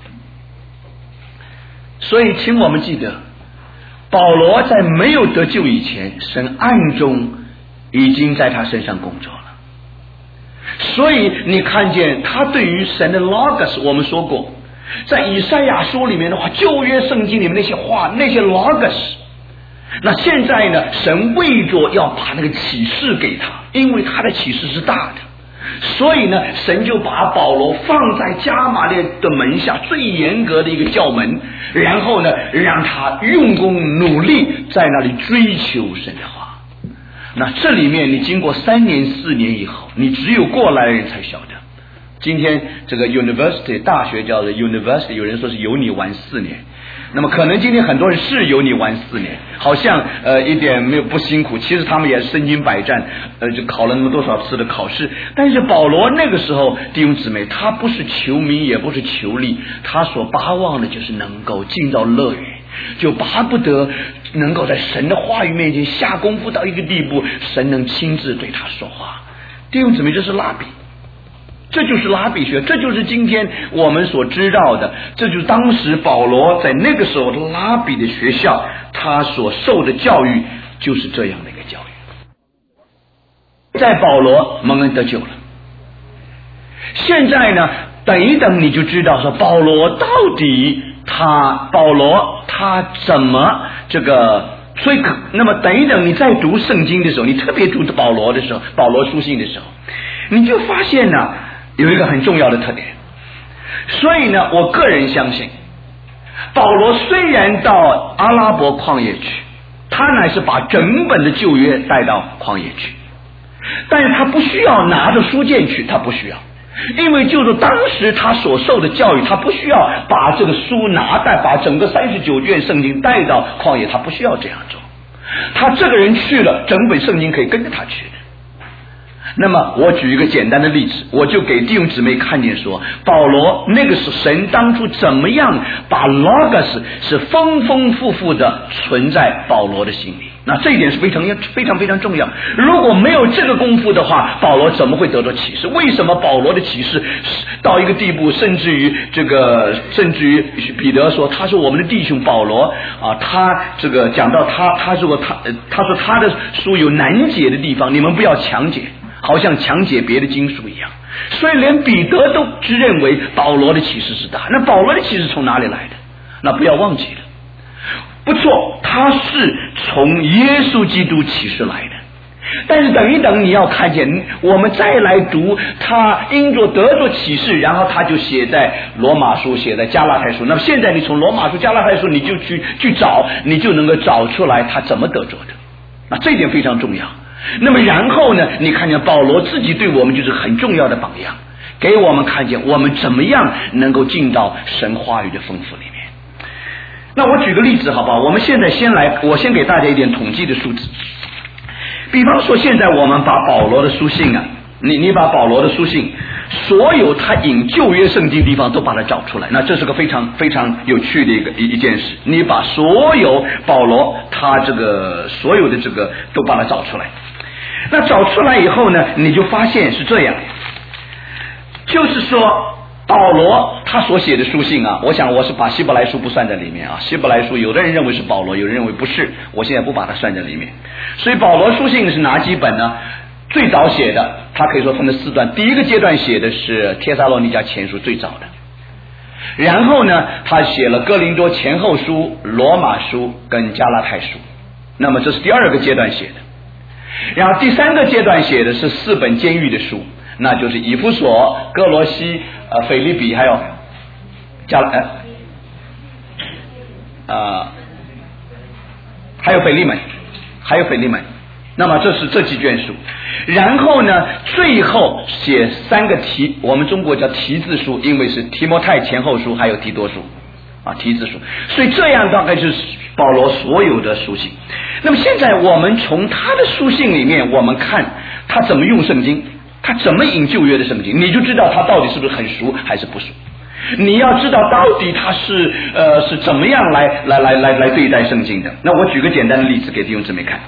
所以请我们记得，保罗在没有得救以前，神暗中已经在他身上工作了。所以你看见他对于神的 logos， 我们说过，在以赛亚书里面的话，旧约圣经里面那些话，那些 logos， 那现在呢，神为着要把那个启示给他，因为他的启示是大的，所以呢，神就把保罗放在加马列的门下最严格的一个教门，然后呢，让他用功努力在那里追求神的话。那这里面你经过三年四年以后，你只有过来人才晓得。今天这个 university 大学叫做 university， 有人说是有你玩四年，那么可能今天很多人是有你玩四年，好像呃一点没有不辛苦，其实他们也是身经百战，呃就考了那么多少次的考试。但是保罗那个时候，弟兄姊妹，他不是求名也不是求利，他所巴望的就是能够进到乐园，就巴不得能够在神的话语面前下功夫到一个地步，神能亲自对他说话。弟兄姊妹，这是拉比，这就是拉比学，这就是今天我们所知道的，这就是当时保罗在那个时候的拉比的学校，他所受的教育就是这样的一个教育。在保罗蒙恩得救了，现在呢，等一等你就知道说保罗到底他保罗他怎么这个，所以那么等一等你在读圣经的时候，你特别读保罗的时候，保罗书信的时候，你就发现呢有一个很重要的特点。所以呢，我个人相信，保罗虽然到阿拉伯旷野去，他乃是把整本的旧约带到旷野去，但是他不需要拿着书卷去，他不需要，因为就是当时他所受的教育，他不需要把这个书拿带，把整个三十九卷圣经带到旷野，他不需要这样做。他这个人去了，整本圣经可以跟着他去的。那么我举一个简单的例子，我就给弟兄姊妹看见说，保罗那个是神当初怎么样把 logos 是丰丰富富的存在保罗的心里。那这一点是非常非常非常重要。如果没有这个功夫的话，保罗怎么会得到启示？为什么保罗的启示到一个地步，甚至于这个，甚至于彼得说，他说我们的弟兄保罗啊，他这个讲到他，他说他他说他的书有难解的地方，你们不要强解，好像强解别的经书一样。所以连彼得都只认为保罗的启示是大。那保罗的启示从哪里来的？那不要忘记了，不错，他是从耶稣基督启示来的。但是等一等，你要看见我们再来读他因着得着启示，然后他就写在罗马书，写在加拉太书。那么现在你从罗马书加拉太书你就去去找，你就能够找出来他怎么得着的。那这一点非常重要。那么然后呢，你看见保罗自己对我们就是很重要的榜样，给我们看见我们怎么样能够进到神话语的丰富里面。那我举个例子好不好？我们现在先来，我先给大家一点统计的数字。比方说现在我们把保罗的书信啊，你你把保罗的书信所有他引旧约圣经地方都把它找出来，那这是个非常非常有趣的一个一一件事。你把所有保罗他这个所有的这个都把它找出来，那找出来以后呢，你就发现是这样，就是说保罗他所写的书信啊，我想我是把希伯来书不算在里面啊，希伯来书有的人认为是保罗，有人认为不是，我现在不把它算在里面。所以保罗书信是哪几本呢？最早写的，他可以说分了四段，第一个阶段写的是帖撒罗尼迦前书，最早的。然后呢，他写了哥林多前后书、罗马书跟加拉太书，那么这是第二个阶段写的。然后第三个阶段写的是四本监狱的书，那就是以弗所、哥罗西、呃腓立比，还有加拉呃呃还有腓利门，还有腓利门。那么这是这几卷书。然后呢，最后写三个题，我们中国叫题字书，因为是提摩太前后书还有提多书啊，题字书。所以这样大概就是保罗所有的书信。那么现在我们从他的书信里面，我们看他怎么用圣经，他怎么引旧约的圣经，你就知道他到底是不是很熟还是不熟。你要知道到底他是呃是怎么样来来来来来对待圣经的。那我举个简单的例子给弟兄姊妹看。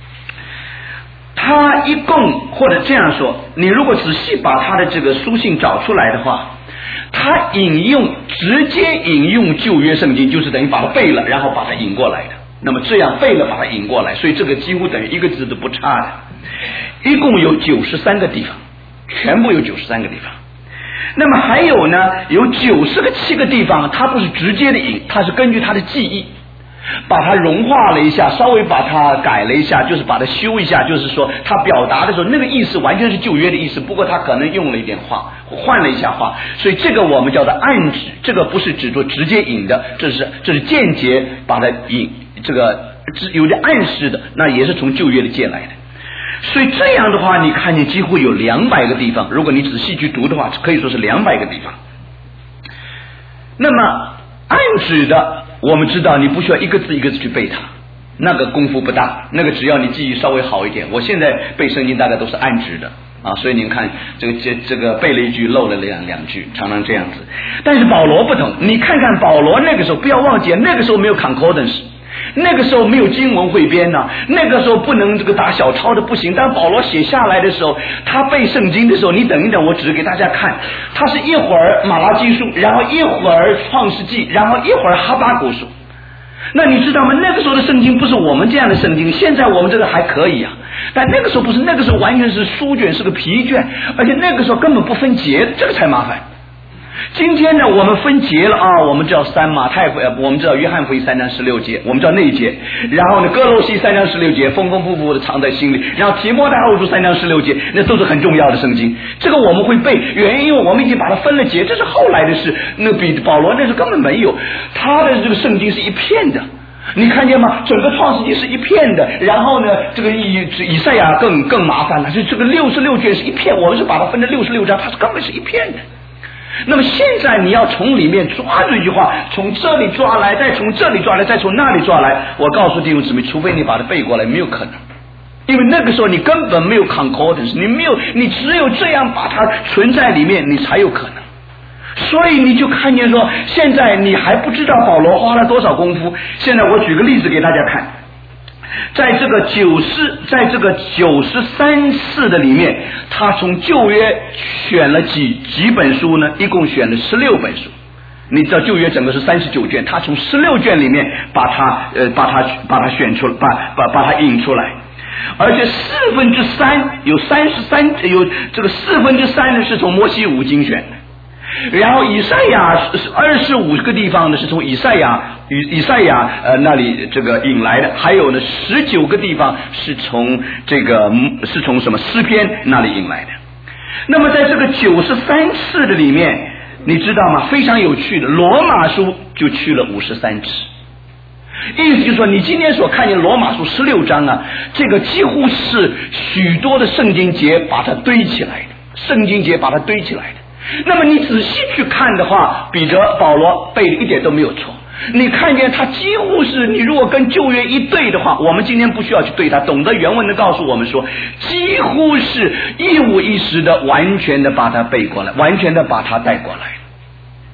他一共，或者这样说，你如果仔细把他的这个书信找出来的话，他引用直接引用旧约圣经，就是等于把它背了，然后把它引过来的。那么这样背了把它引过来，所以这个几乎等于一个字都不差的。一共有九十三个地方，全部有九十三个地方。那么还有呢，有九十个七个地方，它不是直接的引，它是根据他的记忆把它融化了一下，稍微把它改了一下，就是把它修一下，就是说他表达的时候那个意思完全是旧约的意思，不过他可能用了一点话，换了一下话，所以这个我们叫做暗指，这个不是指做直接引的，这是这是间接把它引，这个有点暗示的，那也是从旧约的借来的。所以这样的话，你看见几乎有两百个地方，如果你仔细去读的话，可以说是两百个地方。那么暗指的，我们知道你不需要一个字一个字去背它，那个功夫不大，那个只要你记忆稍微好一点。我现在背圣经大概都是暗指的啊，所以您看这个这这个背了一句漏了两两句，常常这样子。但是保罗不同，你看看保罗那个时候，不要忘记那个时候没有 concordance， 那个时候没有经文汇编呢，那个时候不能这个打小抄的不行。但保罗写下来的时候，他背圣经的时候，你等一等，我只是给大家看，他是一会儿马拉基书，然后一会儿创世纪，然后一会儿哈巴谷书。那你知道吗？那个时候的圣经不是我们这样的圣经，现在我们这个还可以啊，但那个时候不是，那个时候完全是书卷，是个皮卷，而且那个时候根本不分节，这个才麻烦。今天呢，我们分节了啊，我们知道三马太福，我们知道约翰福音三章十六节，我们知道那一节，然后呢，哥罗西三章十六节，丰丰富富的藏在心里，然后提摩太后书三章十六节，那都是很重要的圣经，这个我们会背，原因因为我们已经把它分了节，这是后来的事，那比保罗那时候根本没有，他的这个圣经是一片的。你看见吗？整个创世纪是一片的，然后呢，这个以以赛亚更更麻烦了，就这个六十六卷是一片，我们是把它分成六十六章，它是根本是一片的。那么现在你要从里面抓住一句话，从这里抓来，再从这里抓来，再从那里抓来，我告诉弟兄姊妹，除非你把它背过来，没有可能，因为那个时候你根本没有 concordance， 你没有，你只有这样把它存在里面，你才有可能。所以你就看见说，现在你还不知道保罗花了多少功夫。现在我举个例子给大家看，在这个九十，在这个九十三次的里面，他从旧约选了几几本书呢？一共选了十六本书。你知道旧约整个是三十九卷，他从十六卷里面把它呃把它把它选出，把把把它引出来。而且四分之三有三十三有这个四分之三呢是从摩西五经选的。然后以赛亚二十五个地方呢是从以赛亚以以赛亚呃那里这个引来的，还有呢十九个地方是从这个是从什么诗篇那里引来的。那么在这个九十三次的里面，你知道吗？非常有趣的，罗马书就去了五十三次。意思就是说，你今天所看见罗马书十六章啊，这个几乎是许多的圣经节把它堆起来的，圣经节把它堆起来的。那么你仔细去看的话，彼得保罗背的一点都没有错，你看见他几乎是，你如果跟旧约一对的话，我们今天不需要去对他，懂得原文的告诉我们说，几乎是一五一十的完全的把它背过来，完全的把它带过来。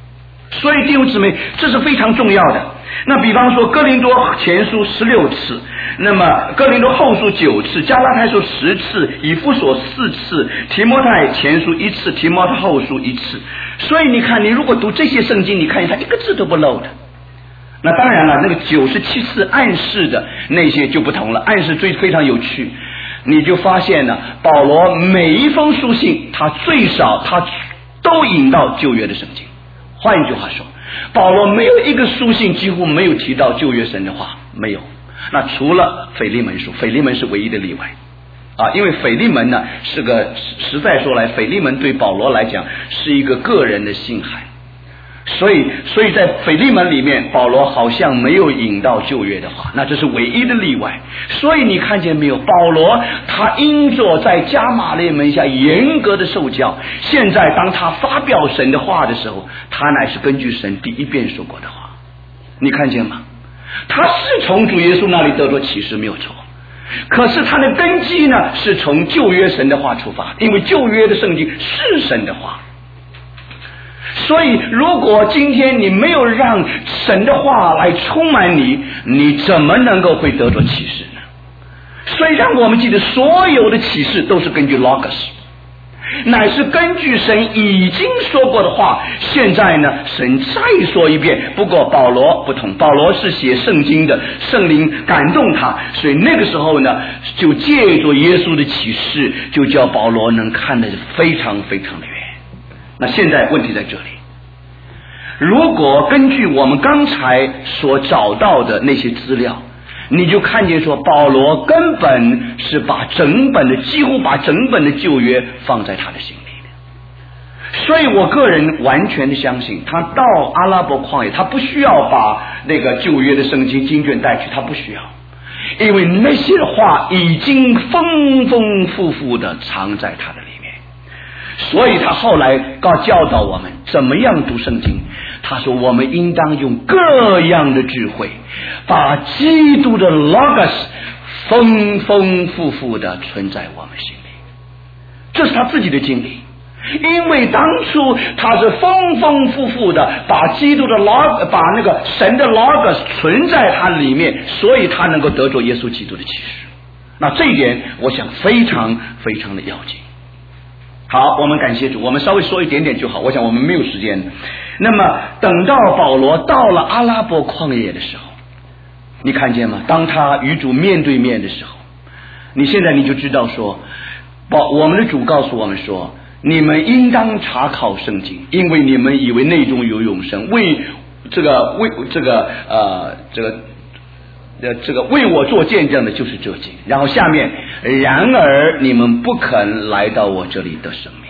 所以弟兄姊妹，这是非常重要的。那比方说哥林多前书十六次，那么哥林多后书九次，加拉太书十次，以弗所四次，提摩太前书一次，提摩太后书一次。所以你看，你如果读这些圣经，你看它一个字都不漏的。那当然了，那个九十七次暗示的那些就不同了，暗示最非常有趣。你就发现呢，保罗每一封书信，他最少他都引到旧约的圣经。换一句话说，保罗没有一个书信几乎没有提到旧约神的话，没有。那除了腓利门书，腓利门是唯一的例外啊，因为腓利门呢是个实在说来，腓利门对保罗来讲是一个个人的信函。所以所以在腓利门里面，保罗好像没有引到旧约的话，那这是唯一的例外。所以你看见没有，保罗他因着在加马列门下严格的受教，现在当他发表神的话的时候，他乃是根据神第一遍说过的话。你看见吗？他是从主耶稣那里得着启示，没有错，可是他的根基呢是从旧约神的话出发，因为旧约的圣经是神的话。所以如果今天你没有让神的话来充满你，你怎么能够会得着启示呢？所以让我们记得，所有的启示都是根据 Logos， 乃是根据神已经说过的话。现在呢，神再说一遍。不过保罗不同，保罗是写圣经的，圣灵感动他，所以那个时候呢，就借着耶稣的启示，就叫保罗能看得非常非常的远。那现在问题在这里，如果根据我们刚才所找到的那些资料，你就看见说保罗根本是把整本的几乎把整本的旧约放在他的心里的。所以我个人完全的相信，他到阿拉伯旷野，他不需要把那个旧约的圣经经卷带去，他不需要，因为那些话已经丰丰富富的藏在他的里面。所以他后来告教导我们怎么样读圣经。他说我们应当用各样的智慧，把基督的 Logos 丰丰富富的存在我们心里。这是他自己的经历，因为当初他是丰丰富富的把基督的 Logos 把那个神的 Logos 存在他里面，所以他能够得着耶稣基督的启示。那这一点我想非常非常的要紧。好，我们感谢主，我们稍微说一点点就好，我想我们没有时间。那么等到保罗到了阿拉伯旷野的时候，你看见吗？当他与主面对面的时候，你现在你就知道说，保我们的主告诉我们说，你们应当查考圣经，因为你们以为内中有永生，为这个为这个呃这个呃，这个为我做见证的就是这经。然后下面，然而你们不肯来到我这里得生命。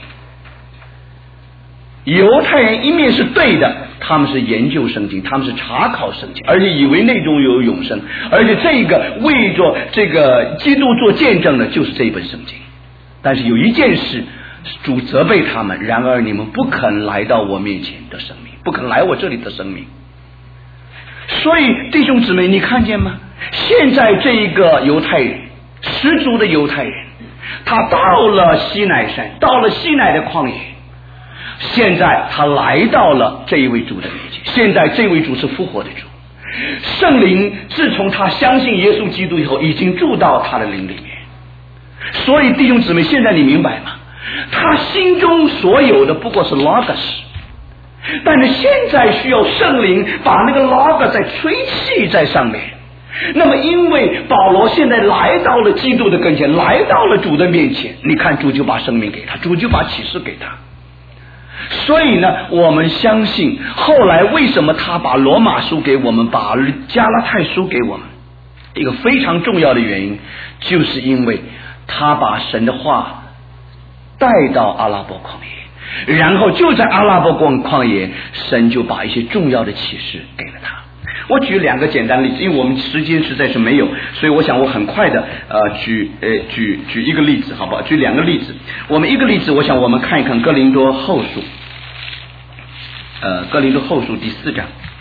犹太人一面是对的，他们是研究圣经，他们是查考圣经，而且以为内中有永生，而且这个为着这个基督做见证的就是这一本圣经。但是有一件事，主责备他们，然而你们不肯来到我面前得生命，不肯来我这里得生命。所以弟兄姊妹，你看见吗？现在这一个犹太人，十足的犹太人，他到了西乃山，到了西乃的旷野，现在他来到了这一位主的面前。现在这位主是复活的主，圣灵自从他相信耶稣基督以后，已经住到他的灵里面。所以弟兄姊妹，现在你明白吗？他心中所有的不过是 Logos，但是现在需要圣灵把那个 Logos 再吹气在上面。那么因为保罗现在来到了基督的跟前，来到了主的面前，你看主就把生命给他，主就把启示给他。所以呢，我们相信后来为什么他把罗马书给我们，把加拉太书给我们，一个非常重要的原因，就是因为他把神的话带到阿拉伯旷野，然后就在阿拉伯旷野，神就把一些重要的启示给了他。我举两个简单的例子，因为我们时间实在是没有，所以我想我很快的呃举呃举举一个例子，好不好？举两个例子。我们一个例子，我想我们看一看哥林多后书，呃哥林多后书第四章，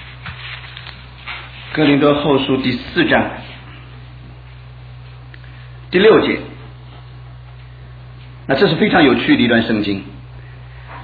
哥林多后书第四章第六节。那这是非常有趣的一段圣经。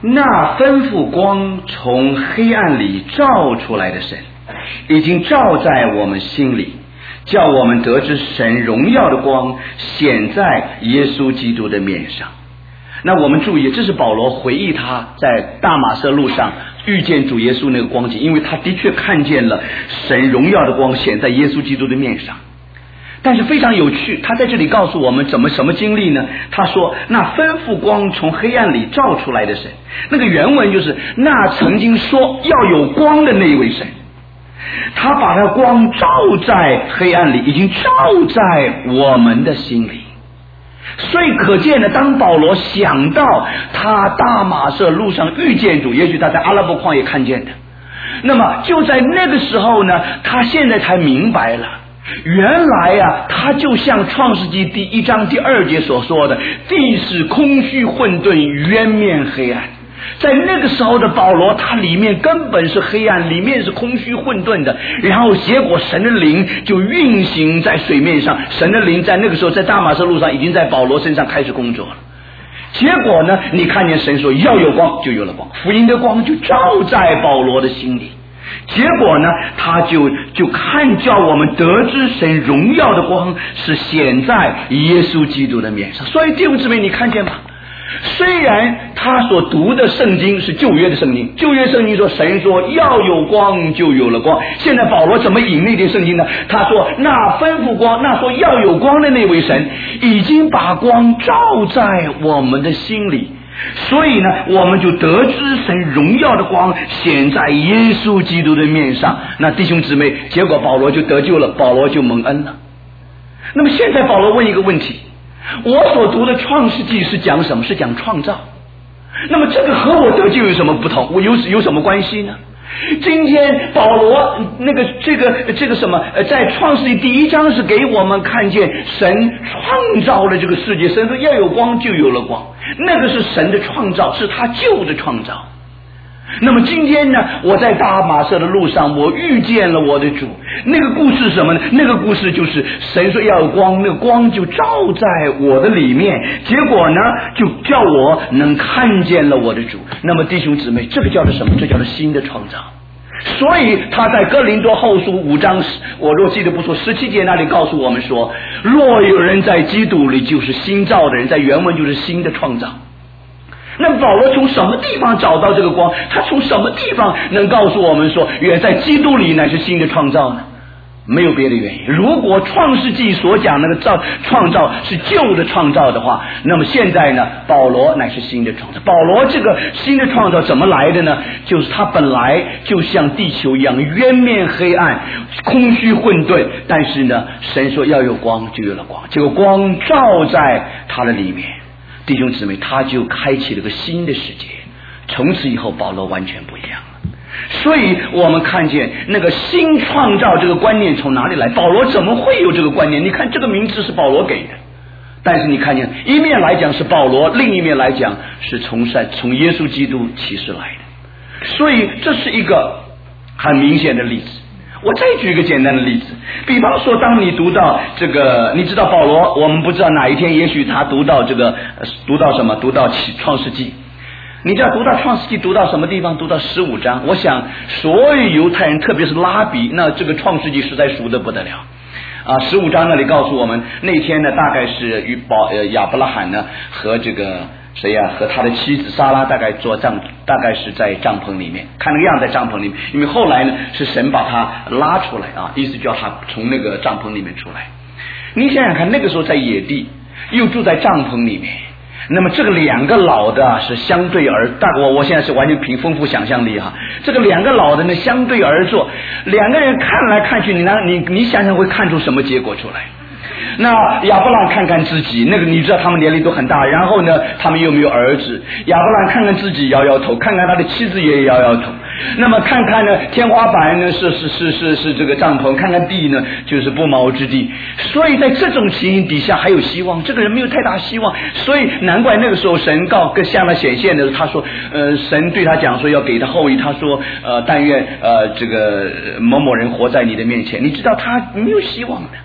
那吩咐光从黑暗里照出来的神，已经照在我们心里，叫我们得知神荣耀的光显在耶稣基督的面上。那我们注意，这是保罗回忆他在大马色路上遇见主耶稣那个光景，因为他的确看见了神荣耀的光显在耶稣基督的面上。但是非常有趣，他在这里告诉我们怎么什么经历呢？他说那吩咐光从黑暗里照出来的神，那个原文就是那曾经说要有光的那一位神，他把那光照在黑暗里，已经照在我们的心里。所以可见呢，当保罗想到他大马色路上遇见主，也许他在阿拉伯旷野看见的，那么就在那个时候呢，他现在才明白了，原来啊，他就像创世纪第一章第二节所说的，地是空虚混沌，渊面黑暗。在那个时候的保罗，他里面根本是黑暗，里面是空虚混沌的，然后结果神的灵就运行在水面上，神的灵在那个时候在大马色路上已经在保罗身上开始工作了。结果呢，你看见神说要有光，就有了光，福音的光就照在保罗的心里。结果呢，他就就看叫我们得知神荣耀的光是显在耶稣基督的面上。所以弟兄姊妹，你看见吗？虽然他所读的圣经是旧约的圣经，旧约圣经说神说要有光就有了光，现在保罗怎么引那节圣经呢？他说那吩咐光，那说要有光的那位神已经把光照在我们的心里，所以呢，我们就得知神荣耀的光显在耶稣基督的面上。那弟兄姊妹，结果保罗就得救了，保罗就蒙恩了。那么现在保罗问一个问题，我所读的创世纪是讲什么？是讲创造。那么这个和我得救有什么不同？我有有什么关系呢？今天保罗那个这个这个什么在创世纪第一章是给我们看见神创造了这个世界，神说要有光就有了光，那个是神的创造，是他旧的创造。那么今天呢，我在大马色的路上，我遇见了我的主。那个故事是什么呢？那个故事就是神说要有光，那个光就照在我的里面，结果呢就叫我能看见了我的主。那么弟兄姊妹，这个叫做什么？这叫做新的创造。所以他在哥林多后书五章，我若记得不错，十七节那里告诉我们说，若有人在基督里，就是新造的人，在原文就是新的创造。那么保罗从什么地方找到这个光？他从什么地方能告诉我们说原在基督里乃是新的创造呢？没有别的原因。如果创世纪所讲那个造创造是旧的创造的话，那么现在呢，保罗乃是新的创造。保罗这个新的创造怎么来的呢？就是他本来就像地球一样渊面黑暗，空虚混沌，但是呢，神说要有光就有了光，结果光照在他的里面。弟兄姊妹，他就开启了个新的世界，从此以后保罗完全不一样了。所以我们看见那个新创造这个观念从哪里来？保罗怎么会有这个观念？你看这个名字是保罗给的，但是你看见一面来讲是保罗，另一面来讲是从神从耶稣基督启示来的。所以这是一个很明显的例子。我再举一个简单的例子，比方说当你读到这个，你知道保罗，我们不知道哪一天也许他读到这个读到什么，读到创世纪。你知道读到创世纪读到什么地方？读到十五章。我想所有犹太人特别是拉比，那这个创世纪实在熟得不得了啊！十五章那里告诉我们，那天呢大概是与保呃亚伯拉罕呢和这个谁呀、啊、和他的妻子撒拉大概做帐，大概是在帐篷里面，看那个样在帐篷里面，因为后来呢是神把他拉出来啊，意思叫他从那个帐篷里面出来。你想想看，那个时候在野地，又住在帐篷里面，那么这个两个老的是相对而，大我我现在是完全凭丰富想象力哈，这个两个老的呢相对而坐，两个人看来看去，你呢你你想想会看出什么结果出来？那亚伯拉罕看看自己，那个你知道他们年龄都很大，然后呢他们又没有儿子，亚伯拉罕看看自己摇摇头，看看他的妻子也摇摇头，那么看看呢天花板呢是是是是是这个帐篷，看看地呢就是不毛之地。所以在这种情形底下还有希望，这个人没有太大希望，所以难怪那个时候神告跟向他显现的时候，他说呃神对他讲说要给他后裔，他说呃但愿呃这个某某人活在你的面前。你知道他没有希望的，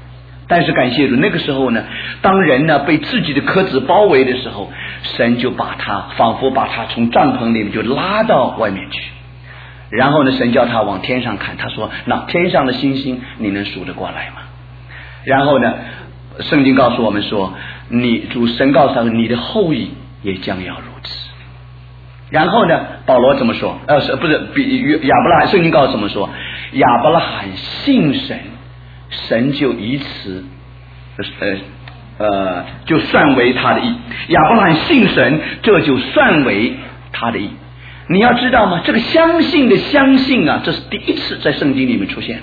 但是感谢主，那个时候呢，当人呢被自己的壳子包围的时候，神就把他仿佛把他从帐篷里面就拉到外面去，然后呢，神叫他往天上看，他说：“那天上的星星你能数得过来吗？”然后呢，圣经告诉我们说，你主神告诉他，你的后裔也将要如此。然后呢，保罗怎么说？呃，是不是比亚伯拉罕？圣经告诉我们说，亚伯拉罕信神，神就以此呃呃就算为他的义。亚伯拉罕信神，这就算为他的义。你要知道吗？这个相信的相信啊，这是第一次在圣经里面出现。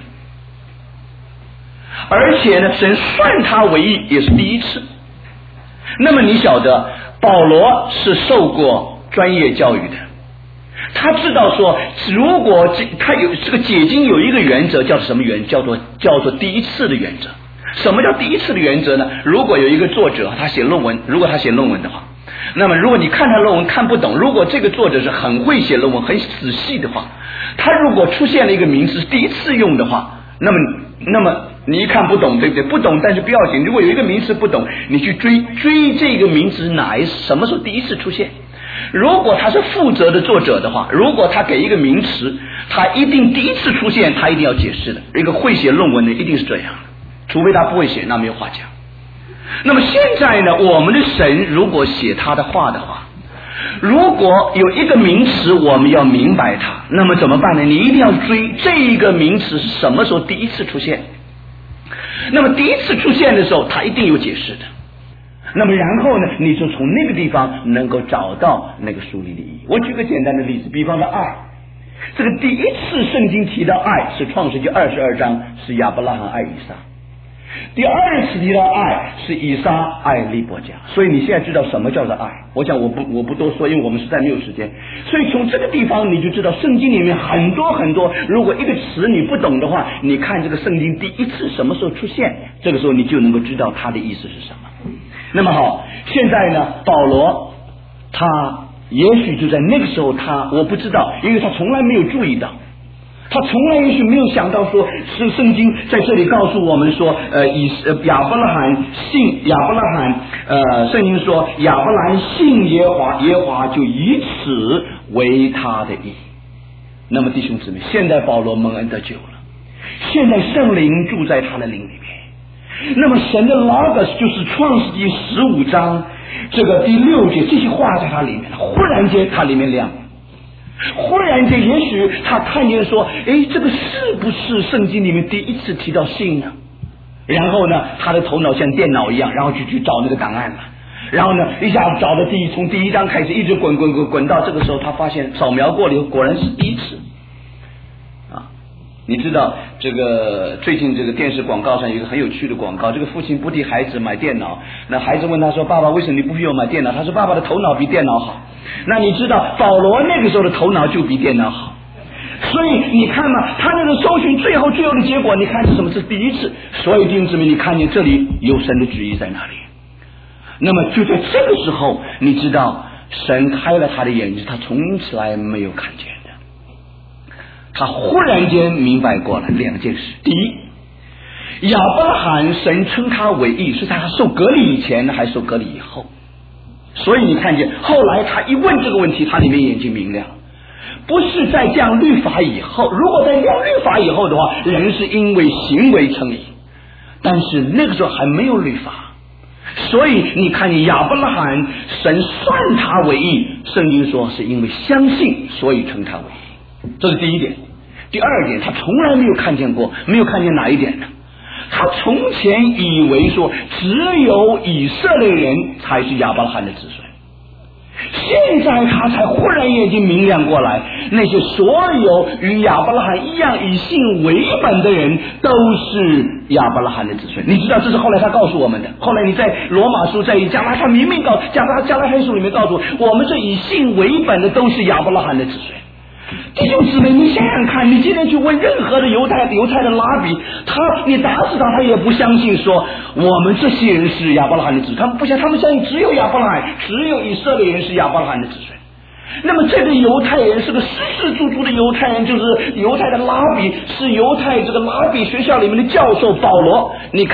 而且呢，神算他为义也是第一次。那么你晓得，保罗是受过专业教育的，他知道说，如果他有这个解经有一个原则，叫什么原则？叫做叫做第一次的原则。什么叫第一次的原则呢？如果有一个作者他写论文，如果他写论文的话，那么如果你看他论文看不懂，如果这个作者是很会写论文很仔细的话，他如果出现了一个名词是第一次用的话，那么那么你一看不懂，对不对？不懂但是不要紧，如果有一个名词不懂，你去追追这个名词哪一什么时候第一次出现。如果他是负责的作者的话，如果他给一个名词，他一定第一次出现他一定要解释的。一个会写论文的一定是这样，除非他不会写，那没有话讲。那么现在呢，我们的神如果写他的话的话，如果有一个名词我们要明白它，那么怎么办呢？你一定要追这一个名词是什么时候第一次出现。那么第一次出现的时候，它一定有解释的。那么然后呢，你就从那个地方能够找到那个属灵的意义。我举个简单的例子，比方说爱，这个第一次圣经提到爱是创世纪二十二章，是亚伯拉罕爱以撒。第二次提到爱是以撒爱利伯家，所以你现在知道什么叫做爱。我想我不我不多说，因为我们实在没有时间。所以从这个地方你就知道圣经里面很多很多，如果一个词你不懂的话，你看这个圣经第一次什么时候出现，这个时候你就能够知道它的意思是什么。那么好，现在呢，保罗他也许就在那个时候，他我不知道，因为他从来没有注意到。他从来也许没有想到说，是圣经在这里告诉我们说，呃，以亚伯拉罕信亚伯拉罕，呃，圣经说亚伯拉罕信耶和华，耶和华就以此为他的义。那么弟兄姊妹，现在保罗蒙恩得救了，现在圣灵住在他的灵里面。那么神的 logos 就是创世纪十五章这个第六节，这些话在他里面，忽然间他里面亮。忽然间也许他看见说，诶，这个是不是圣经里面第一次提到信呢？然后呢，他的头脑像电脑一样，然后就去找那个档案了，然后呢一下子找到第一，从第一章开始一直滚滚滚滚到这个时候，他发现扫描过了以后果然是第一次啊。你知道这个最近这个电视广告上有一个很有趣的广告，这个父亲不替孩子买电脑，那孩子问他说，爸爸为什么你不替我买电脑？他说，爸爸的头脑比电脑好。那你知道保罗那个时候的头脑就比电脑好，所以你看嘛，他那个搜寻最后最后的结果，你看是什么？是第一次。所以弟兄姊妹，你看见这里有神的旨意在哪里？那么就在这个时候，你知道神开了他的眼睛，他从此来没有看见的。他忽然间明白过来两件事。第一，亚伯拉罕神称他为义，是在他受隔离以前还是受隔离以后？所以你看见后来他一问这个问题，他里面眼睛明亮，不是在降律法以后。如果在降律法以后的话，人是因为行为称义，但是那个时候还没有律法，所以你看见亚伯拉罕神算他为义，圣经说是因为相信所以称他为义，这是第一点。第二点，他从来没有看见过，没有看见哪一点呢？他从前以为说只有以色列人才是亚伯拉罕的子孙，现在他才忽然眼睛明亮过来，那些所有与亚伯拉罕一样以信为本的人都是亚伯拉罕的子孙。你知道这是后来他告诉我们的，后来你在罗马书在加拉太明明告加拉加拉太书里面告诉我们，这以信为本的都是亚伯拉罕的子孙。弟兄姊妹，你想想看，你今天去问任何的犹太犹太的拉比，他你打死他，他也不相信说我们这些人是亚伯拉罕的子孙，他们不相，他们相信只有亚伯拉罕，只有以色列人是亚伯拉罕的子孙。那么这个犹太人是个实实足足的犹太人，就是犹太的拉比，是犹太这个拉比学校里面的教授保罗。你看他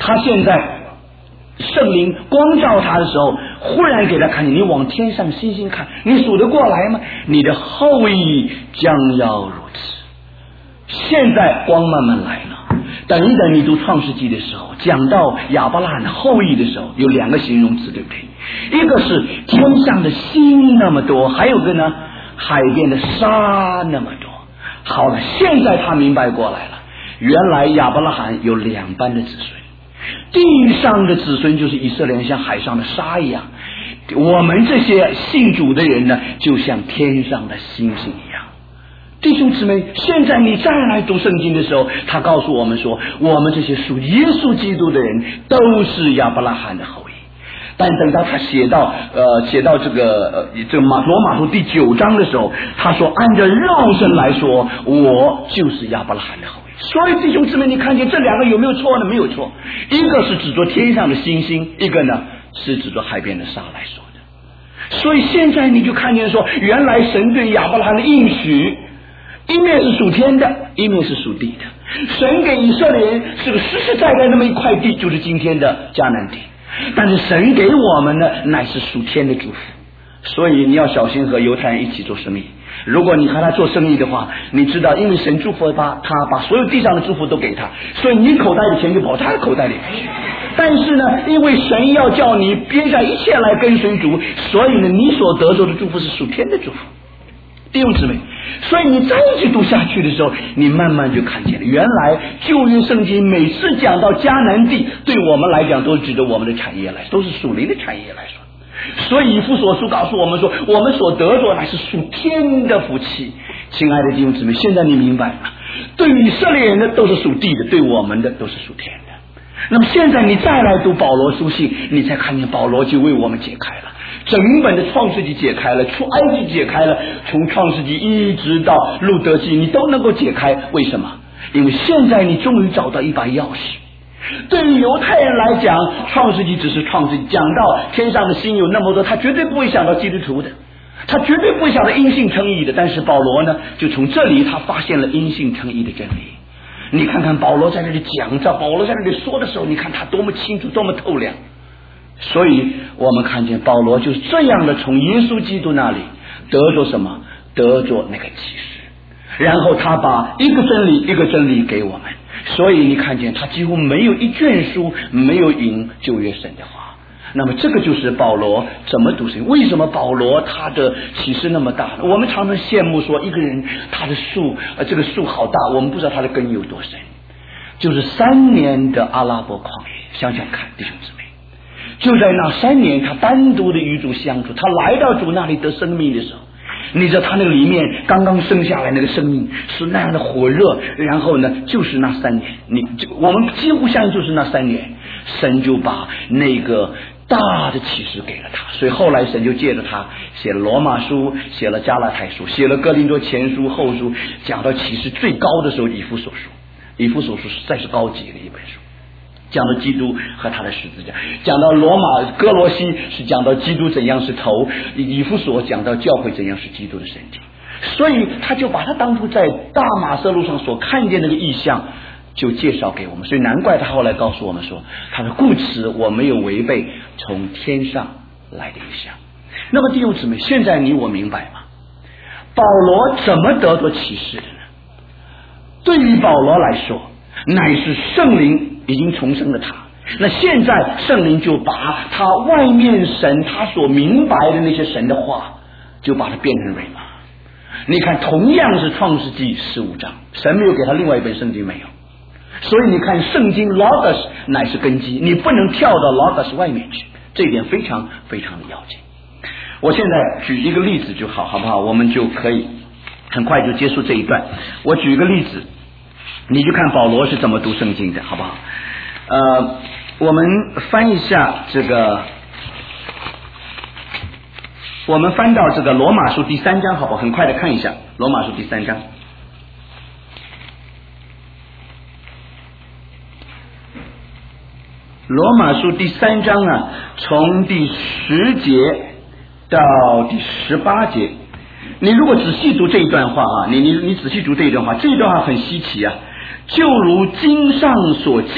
他现在圣灵光照他的时候，忽然给他看见，你往天上星星看，你数得过来吗？你的后裔将要如此。现在光慢慢来了，等一等，你读创世纪的时候，讲到亚伯拉罕的后裔的时候，有两个形容词，对不对？一个是天上的星那么多，还有个呢，海边的沙那么多。好了，现在他明白过来了，原来亚伯拉罕有两班的子孙，地上的子孙就是以色列人像海上的沙一样，我们这些信主的人呢，就像天上的星星一样。弟兄姊妹，现在你再来读圣经的时候，他告诉我们说，我们这些属耶稣基督的人都是亚伯拉罕的后裔。但等到他写到呃写到这个呃这个马罗马书第九章的时候，他说按照肉身来说，我就是亚伯拉罕的后裔。所以弟兄姊妹，你看见这两个有没有错呢？没有错，一个是指着天上的星星，一个呢是指着海边的沙来说的。所以现在你就看见说，原来神对亚伯拉罕的应许，一面是属天的，一面是属地的。神给以色列人是个实实在在那么一块地，就是今天的迦南地。但是神给我们呢，乃是属天的祝福。所以你要小心和犹太人一起做生意。如果你和他做生意的话，你知道，因为神祝福他，他把所有地上的祝福都给他，所以你口袋的钱就跑他的口袋里去。但是呢，因为神要叫你撇下一切来跟随主，所以呢，你所得着的祝福是属天的祝福。弟兄姊妹，所以你再一起读下去的时候，你慢慢就看见了，原来旧约圣经每次讲到迦南地，对我们来讲都指着我们的产业来，都是属灵的产业来说。所以以弗所书告诉我们说，我们所得着乃是属天的福气。亲爱的弟兄姊妹，现在你明白了，对以色列人的都是属地的，对我们的都是属天的。那么现在你再来读保罗书信，你才看见保罗就为我们解开了整本的创世纪，解开了出埃及，解开了从创世纪一直到路德记，你都能够解开。为什么？因为现在你终于找到一把钥匙。对于犹太人来讲，创世纪只是创世纪，讲到天上的星有那么多，他绝对不会想到基督徒的，他绝对不会想到因信称义的。但是保罗呢，就从这里他发现了因信称义的真理。你看看保罗在那里讲着，保罗在那里说的时候，你看他多么清楚，多么透亮。所以我们看见保罗就是这样的从耶稣基督那里得着什么？得着那个启示，然后他把一个真理一个真理给我们。所以你看见他几乎没有一卷书没有引旧约神的话。那么这个就是保罗怎么读神。为什么保罗他的启示那么大呢？我们常常羡慕说一个人他的树呃这个树好大，我们不知道他的根有多深。就是三年的阿拉伯旷野，想想看弟兄姊妹，就在那三年他单独的与主相处，他来到主那里得生命的时候，你知道他那个里面刚刚生下来那个生命是那样的火热，然后呢就是那三年，你我们几乎相信就是那三年，神就把那个大的启示给了他。所以后来神就借着他写了罗马书，写了加拉太书，写了哥林多前书后书，讲到启示最高的时候以弗所书。以弗所书实在是高级的一本书，讲到基督和他的十字架，讲到罗马哥罗西是讲到基督怎样是头，以弗所讲到教会怎样是基督的身体。所以他就把他当初在大马色路上所看见那个意象就介绍给我们。所以难怪他后来告诉我们说，他的故此我没有违背从天上来的意象。那么弟兄姊妹，现在你我明白吗？保罗怎么得着启示的呢？对于保罗来说，乃是圣灵已经重生了他。那现在圣灵就把他外面神他所明白的那些神的话，就把它变成瑞玛。你看，同样是创世纪十五章，神没有给他另外一本圣经，没有。所以你看，圣经 Logos 乃是根基，你不能跳到 Logos 外面去，这一点非常非常的要紧。我现在举一个例子就好，好不好？我们就可以很快就结束这一段。我举一个例子，你就看保罗是怎么读圣经的，好不好？呃，我们翻一下这个，我们翻到这个罗马书第三章，好不好？很快的看一下罗马书第三章。罗马书第三章啊，从第十节到第十八节，你如果仔细读这一段话啊，你你你仔细读这一段话，这一段话很稀奇啊，就如经上所记，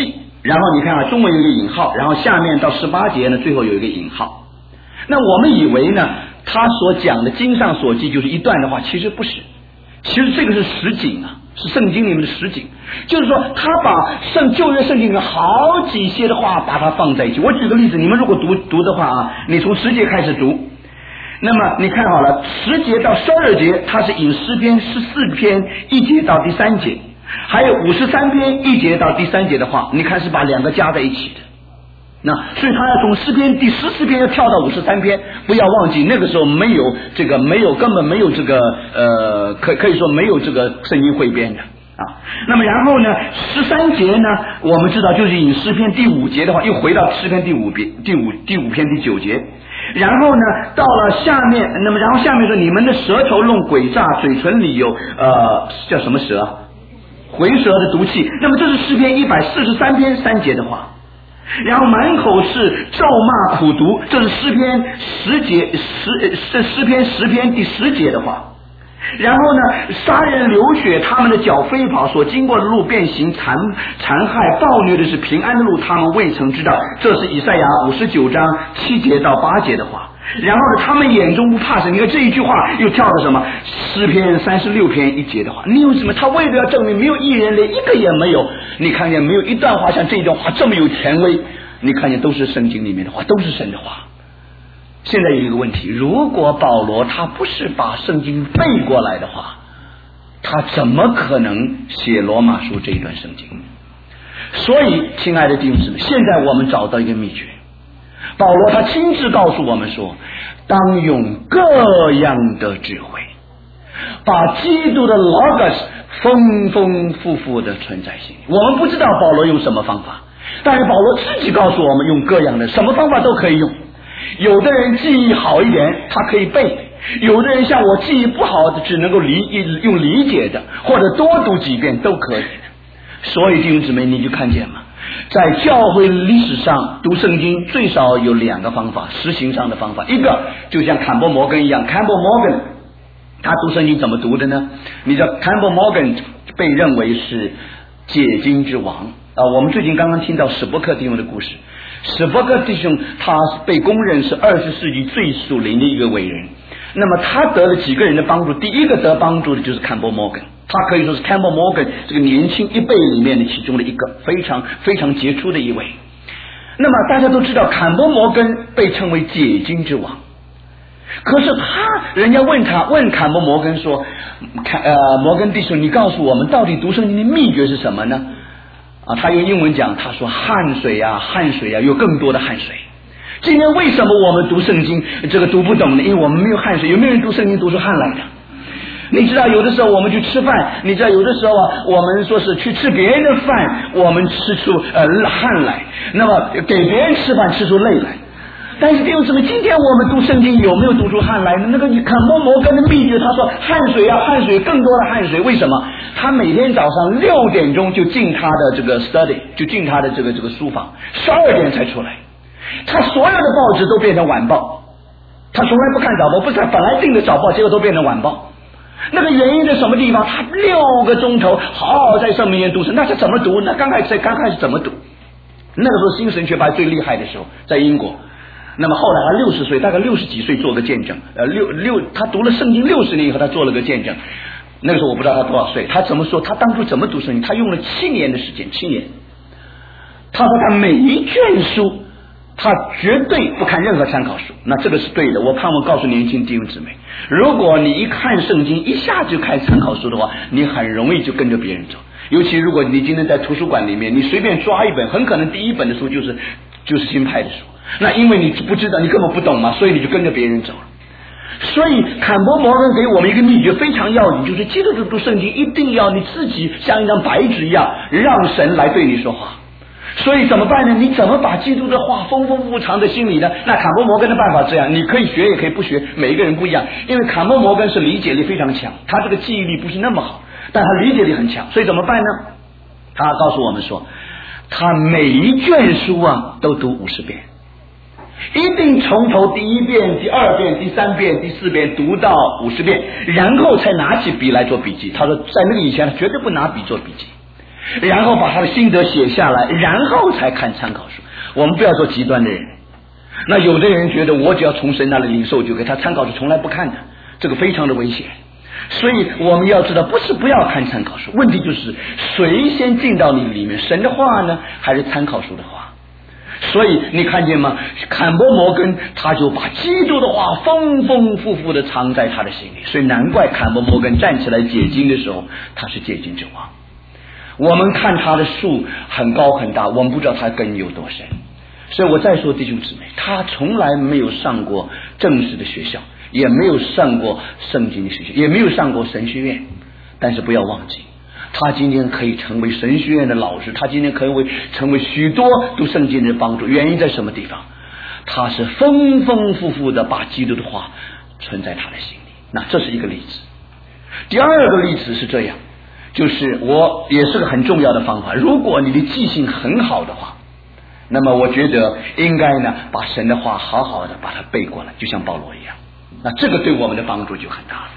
然后你看啊，中文有一个引号，然后下面到十八节呢，最后有一个引号。那我们以为呢，他所讲的经上所记就是一段的话，其实不是，其实这个是实景啊，是圣经里面的实景。就是说，他把圣旧约圣经里面好几些的话把它放在一起。我举个例子，你们如果读读的话啊，你从十节开始读，那么你看好了，十节到十二节，它是引诗篇十四篇一节到第三节，还有五十三篇一节到第三节的话，你看是把两个加在一起的。那所以他要从诗篇第十四篇要跳到五十三篇，不要忘记那个时候没有这个没有根本没有这个呃可可以说没有这个圣经汇编的啊。那么然后呢，十三节呢，我们知道就是引诗篇第五节的话，又回到诗篇第五篇第五第五篇第九节。然后呢，到了下面，那么然后下面说你们的舌头弄诡诈，嘴唇里有呃叫什么蛇？回蛇的毒气。那么这是诗篇一百四十三篇三节的话。然后满口是咒骂苦毒，这是诗篇十节十是诗篇十篇第十节的话。然后呢，杀人流血，他们的脚飞跑，所经过的路变形，残残害暴虐的是平安的路，他们未曾知道。这是以赛亚五十九章七节到八节的话。然后呢，他们眼中不怕神。你看这一句话又跳了什么？诗篇三十六篇一节的话。你有什么？他为了要证明没有一人，连一个也没有。你看见没有一段话像这一段话这么有权威？你看见都是圣经里面的话，都是神的话。现在有一个问题，如果保罗他不是把圣经背过来的话，他怎么可能写罗马书这一段圣经？所以亲爱的弟兄姊妹，现在我们找到一个秘诀，保罗他亲自告诉我们说，当用各样的智慧把基督的 Logos 丰丰富富的存在心里。我们不知道保罗用什么方法，但是保罗自己告诉我们用各样的，什么方法都可以用。有的人记忆好一点，他可以背；有的人像我记忆不好的，只能够理用理解的，或者多读几遍都可以的。所以弟兄姊妹，你就看见嘛，在教会历史上读圣经最少有两个方法，实行上的方法。一个就像坎伯摩根一样，坎伯摩根他读圣经怎么读的呢？你知道坎伯摩根被认为是解经之王啊！我们最近刚刚听到史伯克弟兄的故事。史伯克弟兄他被公认是二十世纪最属灵的一个伟人。那么他得了几个人的帮助？第一个得帮助的就是坎伯摩根，他可以说是坎伯摩根这个年轻一辈里面的其中的一个非常非常杰出的一位。那么大家都知道坎伯摩根被称为解经之王，可是他人家问他问坎伯摩根说，坎呃摩根弟兄，你告诉我们到底读圣经的秘诀是什么呢？啊，他用英文讲，他说汗水啊汗水啊，有更多的汗水。今天为什么我们读圣经这个读不懂呢？因为我们没有汗水。有没有人读圣经读出汗来的？你知道有的时候我们去吃饭，你知道有的时候啊，我们说是去吃别人的饭，我们吃出呃汗来，那么给别人吃饭吃出泪来。但是弟兄姊妹，今天我们读圣经有没有读出汗来呢？那个坎伯摩根的秘诀，他说汗水啊汗水，更多的汗水。为什么？他每天早上六点钟就进他的这个 study， 就进他的这个这个书房，十二点才出来。他所有的报纸都变成晚报，他从来不看早报，不是他本来订的早报，结果都变成晚报。那个原因在什么地方？他六个钟头好好在圣经里读神，那是怎么读？那刚开始刚开始怎么读？那个时候新神学派最厉害的时候，在英国。那么后来他六十岁，大概六十几岁做个见证，呃，六六他读了圣经六十年以后，他做了个见证。那个时候我不知道他多少岁，他怎么说？他当初怎么读圣经？他用了七年的时间，七年。他说他每一卷书，他绝对不看任何参考书。那这个是对的。我盼望告诉年轻弟兄姊妹，如果你一看圣经一下就看参考书的话，你很容易就跟着别人走。尤其如果你今天在图书馆里面，你随便抓一本，很可能第一本的书就是就是新派的书。那因为你不知道，你根本不懂嘛，所以你就跟着别人走了。所以坎伯摩根给我们一个秘诀非常要紧，就是基督徒读圣经一定要你自己像一张白纸一样，让神来对你说话。所以怎么办呢？你怎么把基督的话丰丰富富藏在心里呢？那坎伯摩根的办法这样，你可以学也可以不学，每一个人不一样。因为坎伯摩根是理解力非常强，他这个记忆力不是那么好，但他理解力很强，所以怎么办呢？他告诉我们说，他每一卷书啊都读五十遍，一定从头第一遍、第二遍、第三遍、第四遍读到五十遍，然后才拿起笔来做笔记。他说在那个以前他绝对不拿笔做笔记。 然后把他的心得写下来，然后才看参考书。我们不要做极端的人。那有的人觉得我只要从神那里领受就可以，他参考书从来不看的，这个非常的危险。所以我们要知道，不是不要看参考书，问题就是谁先进到你里面，神的话呢，还是参考书的话？所以你看见吗？坎伯摩根他就把基督的话丰丰富富的藏在他的心里，所以难怪坎伯摩根站起来解经的时候，他是解经之王。我们看他的树很高很大，我们不知道他根有多深。所以我再说弟兄姊妹，他从来没有上过正式的学校，也没有上过圣经的学校，也没有上过神学院，但是不要忘记，他今天可以成为神学院的老师，他今天可以为成为许多读圣经的人帮助。原因在什么地方？他是丰丰富富的把基督的话存在他的心里。那这是一个例子。第二个例子是这样，就是我也是个很重要的方法，如果你的记性很好的话，那么我觉得应该呢把神的话好好的把它背过来，就像保罗一样，那这个对我们的帮助就很大了。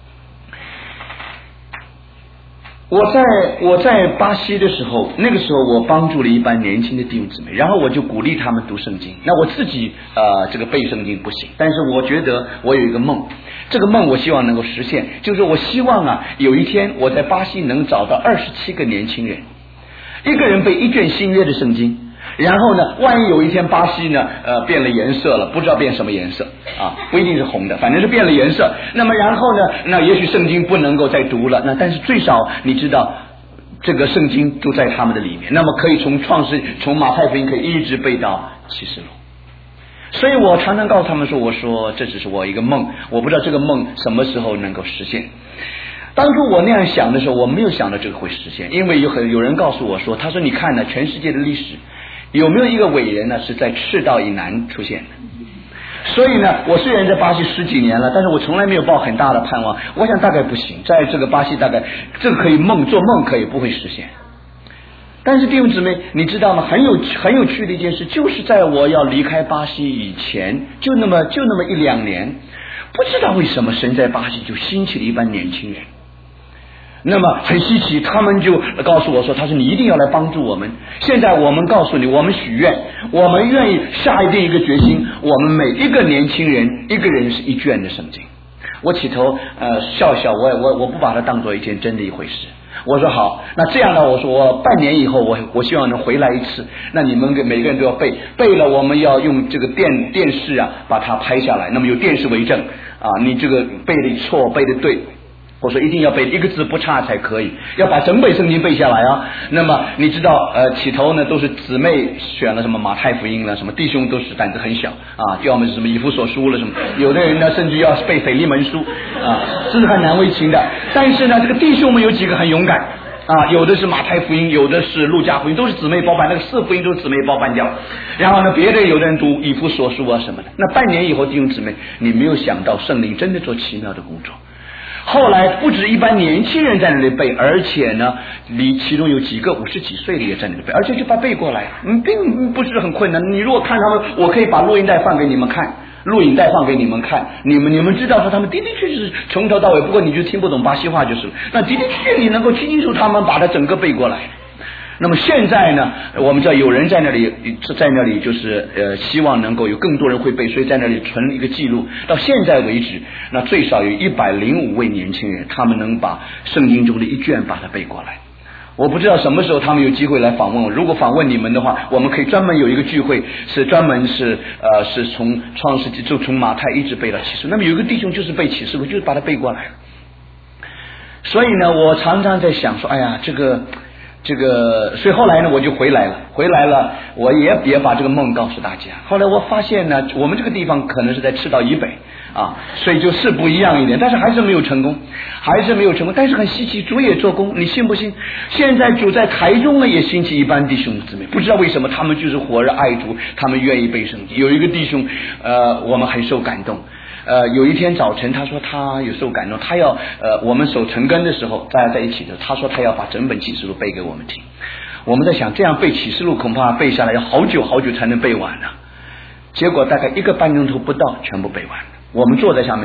我在我在巴西的时候，那个时候我帮助了一班年轻的弟兄姊妹，然后我就鼓励他们读圣经。那我自己呃这个背圣经不行，但是我觉得我有一个梦，这个梦我希望能够实现，就是我希望啊有一天我在巴西能找到二十七个年轻人，一个人背一卷新约的圣经。然后呢，万一有一天巴西呢呃变了颜色了，不知道变什么颜色啊，不一定是红的，反正是变了颜色，那么然后呢，那也许圣经不能够再读了，那但是最少你知道这个圣经就在他们的里面，那么可以从创世从马太福音可以一直背到启示录。所以我常常告诉他们说，我说这只是我一个梦，我不知道这个梦什么时候能够实现。当初我那样想的时候，我没有想到这个会实现，因为有很有人告诉我说，他说你看呢，全世界的历史有没有一个伟人呢是在赤道以南出现的？所以呢，我虽然在巴西十几年了，但是我从来没有抱很大的盼望。我想大概不行，在这个巴西大概这个可以梦做梦可以不会实现。但是弟兄姊妹，你知道吗？很有很有趣的一件事，就是在我要离开巴西以前，就那么就那么一两年，不知道为什么神在巴西就兴起了一班年轻人。那么很稀奇，他们就告诉我说，他说你一定要来帮助我们，现在我们告诉你，我们许愿，我们愿意下一定一个决心，我们每一个年轻人一个人是一卷的圣经。我起头呃笑笑，我我我不把它当做一件真的一回事。我说好，那这样呢，我说我半年以后我我希望能回来一次，那你们每个人都要背，背了我们要用这个电电视啊把它拍下来，那么有电视为证啊，你这个背的错背的对，我说一定要背一个字不差才可以，要把整本圣经背下来啊。那么你知道呃起头呢都是姊妹选了什么马太福音了，什么弟兄都是胆子很小啊，要么是什么以弗所书了什么，有的人呢甚至要背腓利门书啊，这是很难为情的。但是呢这个弟兄们有几个很勇敢啊，有的是马太福音，有的是路加福音，都是姊妹包办，那个四福音都是姊妹包办掉。然后呢别的有的人读以弗所书啊什么的。那半年以后弟兄姊妹，你没有想到圣灵真的做奇妙的工作。后来不止一般年轻人在那里背，而且呢离其中有几个五十几岁的也在那里背，而且就把背过来，嗯，并不是很困难。你如果看他们，我可以把录音带放给你们看，录影带放给你们看，你们你们知道说他们的的确确是从头到尾，不过你就听不懂巴西话就是了。那的的确确你能够清清楚他们把它整个背过来。那么现在呢，我们知道有人在那里，在那里就是呃，希望能够有更多人会背，所以在那里存一个记录。到现在为止，那最少有一百零五位年轻人，他们能把圣经中的一卷把它背过来。我不知道什么时候他们有机会来访问我，如果访问你们的话，我们可以专门有一个聚会，是专门是呃是从创世纪就从马太一直背到启示。那么有一个弟兄就是背启示录，就是把它背过来。所以呢，我常常在想说，哎呀，这个。这个，所以后来呢，我就回来了，回来了，我也也把这个梦告诉大家。后来我发现呢，我们这个地方可能是在赤道以北啊，所以就是不一样一点，但是还是没有成功，还是没有成功。但是很稀奇，主也做工，你信不信？现在主在台中呢也兴起一班弟兄姊妹，不知道为什么他们就是火热爱主，他们愿意背圣经。有一个弟兄，呃，我们很受感动。呃，有一天早晨，他说他有受感动，他要呃，我们守晨更的时候，大家在一起的，他说他要把整本启示录背给我们听。我们在想，这样背启示录恐怕背下来要好久好久才能背完呢。结果大概一个半钟头不到，全部背完了。我们坐在下面听，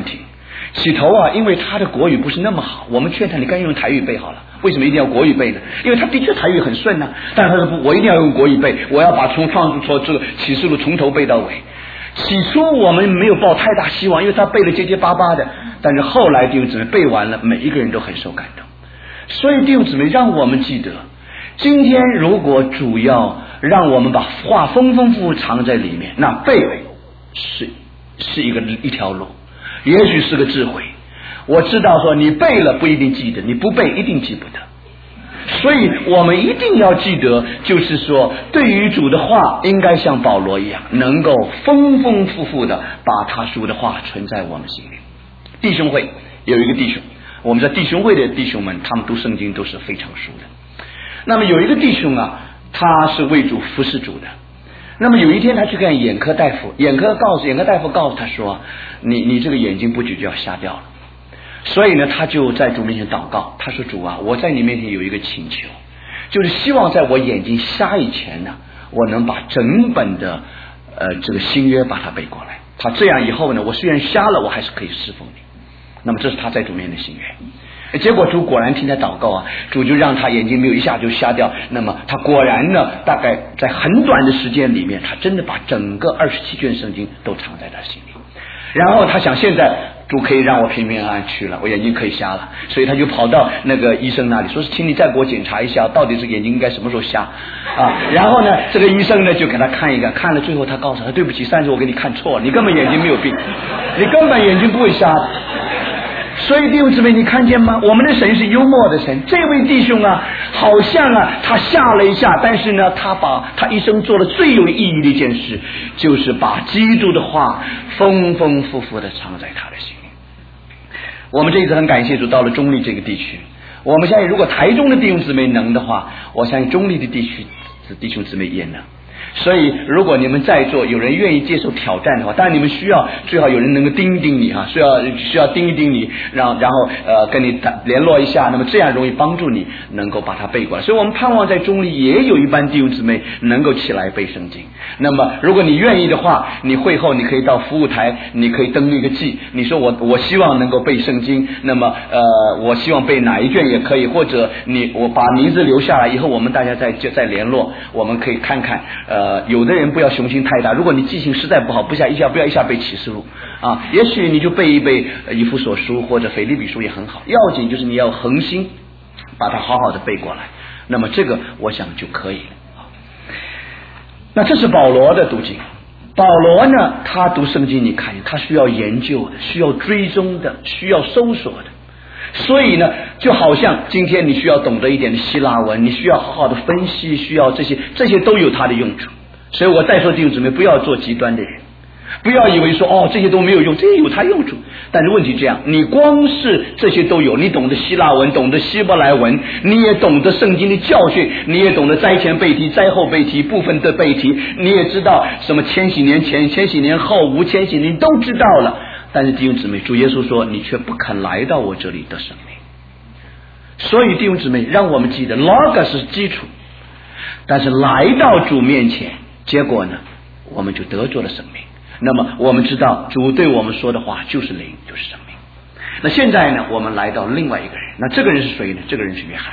起头啊，因为他的国语不是那么好，我们劝他你干脆用台语背好了。为什么一定要国语背呢？因为他的确台语很顺啊，但是他说不，我一定要用国语背，我要把从创出这个启示录从头背到尾。起初我们没有抱太大希望，因为他背得结结巴巴的，但是后来弟兄姊妹背完了，每一个人都很受感动。所以弟兄姊妹，让我们记得，今天如果主要让我们把话丰丰富富藏在里面，那背是是一个一条路，也许是个智慧。我知道说你背了不一定记得，你不背一定记不得，所以我们一定要记得，就是说对于主的话应该像保罗一样，能够丰丰富富的把他说的话存在我们心里。弟兄会有一个弟兄，我们在弟兄会的弟兄们，他们读圣经都是非常熟的。那么有一个弟兄啊，他是为主服侍主的。那么有一天他去看眼科大夫，眼科告诉眼科大夫告诉他说，你你这个眼睛不久就要瞎掉了。所以呢，他就在主面前祷告，他说主啊，我在你面前有一个请求，就是希望在我眼睛瞎以前呢，我能把整本的呃这个新约把它背过来。他这样以后呢，我虽然瞎了，我还是可以侍奉你。那么这是他在主面前的心愿。结果主果然听他祷告啊，主就让他眼睛没有一下就瞎掉。那么他果然呢，大概在很短的时间里面，他真的把整个二十七卷圣经都藏在他心里。然后他想，现在主可以让我平平安安去了，我眼睛可以瞎了，所以他就跑到那个医生那里，说是请你再给我检查一下，到底是眼睛应该什么时候瞎啊？然后呢，这个医生呢就给他看一个，看了最后他告诉他，对不起，上次我给你看错了，你根本眼睛没有病，你根本眼睛不会瞎的。所以弟兄姊妹，你看见吗？我们的神是幽默的神。这位弟兄啊，好像啊，他吓了一下，但是呢，他把他一生做了最有意义的一件事，就是把基督的话丰丰富富的藏在他的心里。我们这一次很感谢主，到了中立这个地区，我们相信如果台中的弟兄姊妹能的话，我相信中立的地区弟兄姊妹也能。所以如果你们在座有人愿意接受挑战的话，当然你们需要最好有人能够盯一盯你哈，需要需要盯一盯你，然然后呃跟你联络一下，那么这样容易帮助你能够把它背过来。所以我们盼望在中立也有一班弟兄姊妹能够起来背圣经。那么如果你愿意的话，你会后你可以到服务台，你可以登一个记，你说我我希望能够背圣经，那么呃我希望背哪一卷也可以，或者你我把名字留下来，以后我们大家再再联络，我们可以看看呃呃，有的人不要雄心太大，如果你记性实在不好，不下一下不要一下背启示录啊，也许你就背一背以弗所书或者腓立比书也很好，要紧就是你要恒心把它好好的背过来，那么这个我想就可以了。那这是保罗的读经，保罗呢他读圣经，你看他需要研究的，需要追踪的，需要搜索的，所以呢就好像今天你需要懂得一点的希腊文，你需要好好的分析，需要这些这些都有它的用处。所以我再说弟兄姊妹，不要做极端的人，不要以为说哦这些都没有用，这些有它用处。但是问题这样，你光是这些都有，你懂得希腊文，懂得希伯来文，你也懂得圣经的教训，你也懂得灾前背题、灾后背题、部分的背题，你也知道什么千禧年前、千禧年后、无千禧年你都知道了。但是弟兄姊妹，主耶稣说你却不肯来到我这里得生命。所以弟兄姊妹，让我们记得 logos 是基础，但是来到主面前，结果呢我们就得着了生命。那么我们知道主对我们说的话就是灵，就是生命。那现在呢我们来到另外一个人，那这个人是谁呢？这个人是约翰。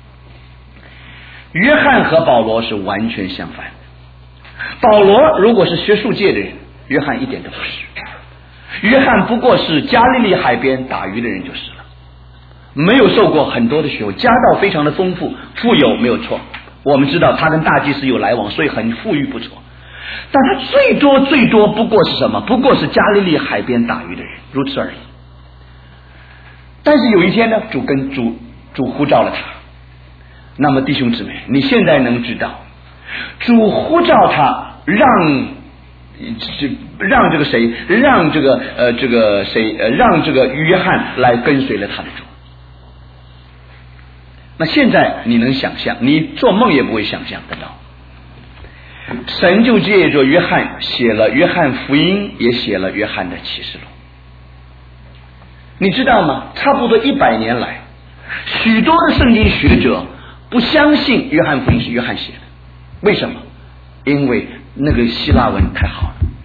约翰和保罗是完全相反的。保罗如果是学术界的人，约翰一点都不是。约翰不过是加利利海边打鱼的人就是了，没有受过很多的学问，家道非常的丰富，富有没有错。我们知道他跟大祭司有来往，所以很富裕不错。但他最多最多不过是什么？不过是加利利海边打鱼的人，如此而已。但是有一天呢，主跟主主呼召了他。那么弟兄姊妹，你现在能知道，主呼召他，让让这个谁，让这个呃这个谁，呃让这个约翰来跟随了他的主。那现在你能想象，你做梦也不会想象得到，神就借着约翰写了约翰福音，也写了约翰的启示录。你知道吗？差不多一百年来，许多的圣经学者不相信约翰福音是约翰写的。为什么？因为那个希腊文太好了。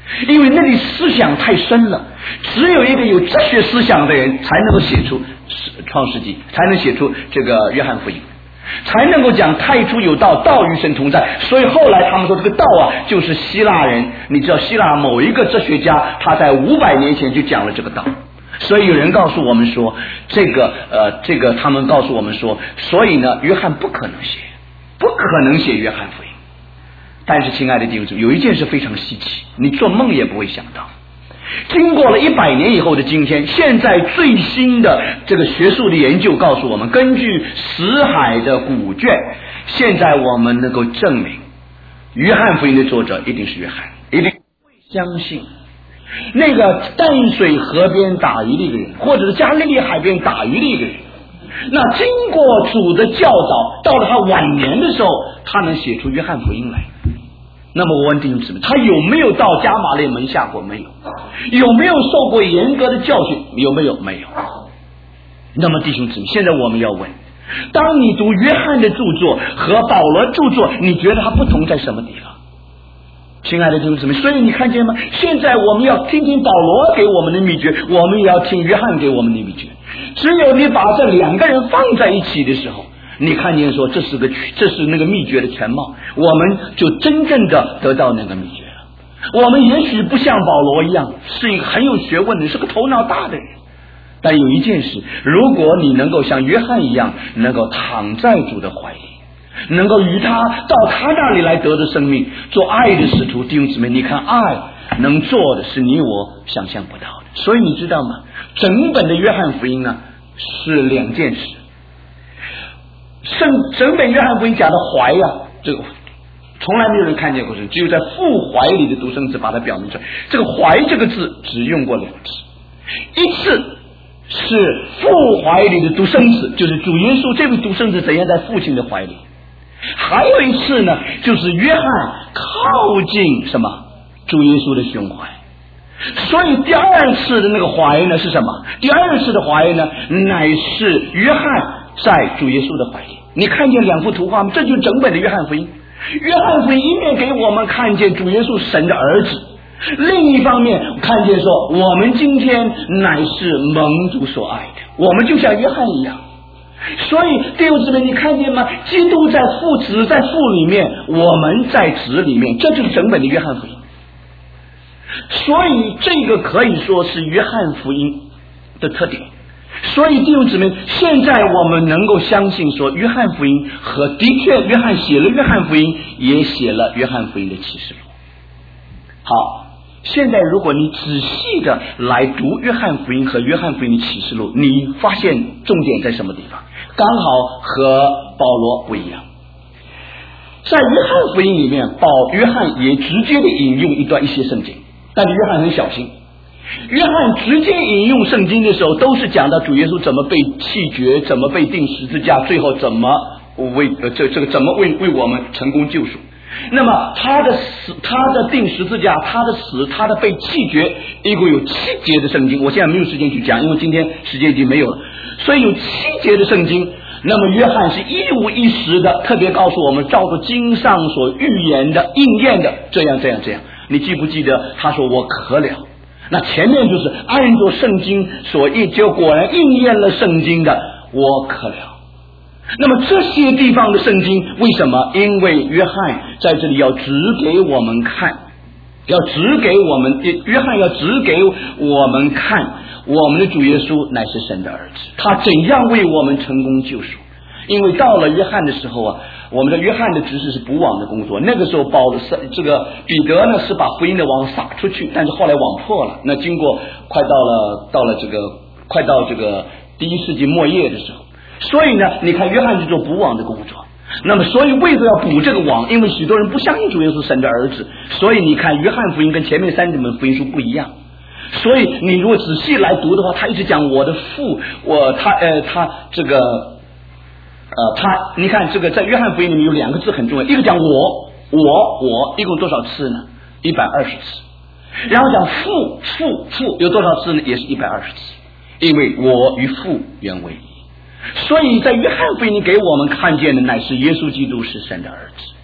因为那里思想太深了，只有一个有哲学思想的人才能够写出创世纪，才能写出这个约翰福音，才能够讲太初有道，道与神同在。所以后来他们说这个道啊就是希腊人，你知道希腊某一个哲学家他在五百年前就讲了这个道。所以有人告诉我们说这个呃这个他们告诉我们说，所以呢约翰不可能写不可能写约翰福音。但是亲爱的弟兄姊妹，有一件事非常稀奇，你做梦也不会想到，经过了一百年以后的今天，现在最新的这个学术的研究告诉我们，根据死海的古卷，现在我们能够证明约翰福音的作者一定是约翰，一定会相信那个淡水河边打鱼的一个人，或者是加利利海边打鱼的一个人，那经过主的教导，到了他晚年的时候，他能写出约翰福音来。那么我问弟兄姊妹，他有没有到加马列门下过？没有。有没有受过严格的教训？有没有？没有。那么弟兄姊妹，现在我们要问，当你读约翰的著作和保罗著作，你觉得它不同在什么地方？亲爱的弟兄姊妹，所以你看见吗？现在我们要听听保罗给我们的秘诀，我们也要听约翰给我们的秘诀。只有你把这两个人放在一起的时候，你看见说这是个这是那个秘诀的全貌，我们就真正的得到那个秘诀了。我们也许不像保罗一样是一个很有学问的，是个头脑大的人，但有一件事，如果你能够像约翰一样能够躺在主的怀里，能够与他到他那里来得的生命，做爱的使徒，弟兄姊妹，你看爱能做的是你我想象不到的。所以你知道吗？整本的约翰福音呢是两件事。圣整本约翰福音讲的怀呀、啊，这个从来没有人看见过，只有在父怀里的独生子把它表明出来。这个怀这个字只用过两次，一次是父怀里的独生子，就是主耶稣这位独生子怎样在父亲的怀里；还有一次呢，就是约翰靠近什么主耶稣的胸怀。所以第二次的那个怀呢是什么？第二次的怀呢，乃是约翰在主耶稣的怀里。你看见两幅图画吗？这就是整本的约翰福音。约翰福音一面给我们看见主耶稣神的儿子，另一方面看见说我们今天乃是蒙主所爱的，我们就像约翰一样。所以弟兄姊妹，你看见吗？基督在父，子在父里面，我们在子里面，这就是整本的约翰福音。所以这个可以说是约翰福音的特点。所以弟兄姊妹，现在我们能够相信说约翰福音和的确约翰写了约翰福音，也写了约翰福音的启示录。好，现在如果你仔细的来读约翰福音和约翰福音的启示录，你发现重点在什么地方？刚好和保罗不一样。在约翰福音里面，保约翰也直接的引用一段一些圣经，但是约翰很小心。约翰直接引用圣经的时候，都是讲到主耶稣怎么被弃绝，怎么被钉十字架，最后怎么为呃这这个怎么为为我们成功救赎。那么他的死，他的钉十字架，他的死，他的被弃绝，一共有七节的圣经。我现在没有时间去讲，因为今天时间已经没有了，所以有七节的圣经。那么约翰是一五一十的特别告诉我们，照着经上所预言的应验的，这样这样这样。你记不记得他说我渴了？那前面就是按照圣经所应，就果然应验了圣经的我渴了。那么这些地方的圣经为什么？因为约翰在这里要指给我们看，要指给我们，约翰要指给我们看，我们的主耶稣乃是神的儿子，他怎样为我们成功救赎。因为到了约翰的时候啊，我们的约翰的职事是补网的工作。那个时候保这个彼得呢是把福音的网撒出去，但是后来网破了。那经过快到了到了这个快到这个第一世纪末叶的时候，所以呢你看约翰就做补网的工作。那么所以为了要补这个网，因为许多人不相信主耶稣神的儿子，所以你看约翰福音跟前面三本福音书不一样。所以你如果仔细来读的话，他一直讲我的父，我他呃他这个呃，他你看这个在约翰福音里面有两个字很重要，一个讲我我我，一共多少次呢？一百二十次。然后讲父父父有多少次呢？也是一百二十次，因为我与父原为一。所以在约翰福音里给我们看见的乃是耶稣基督是神的儿子。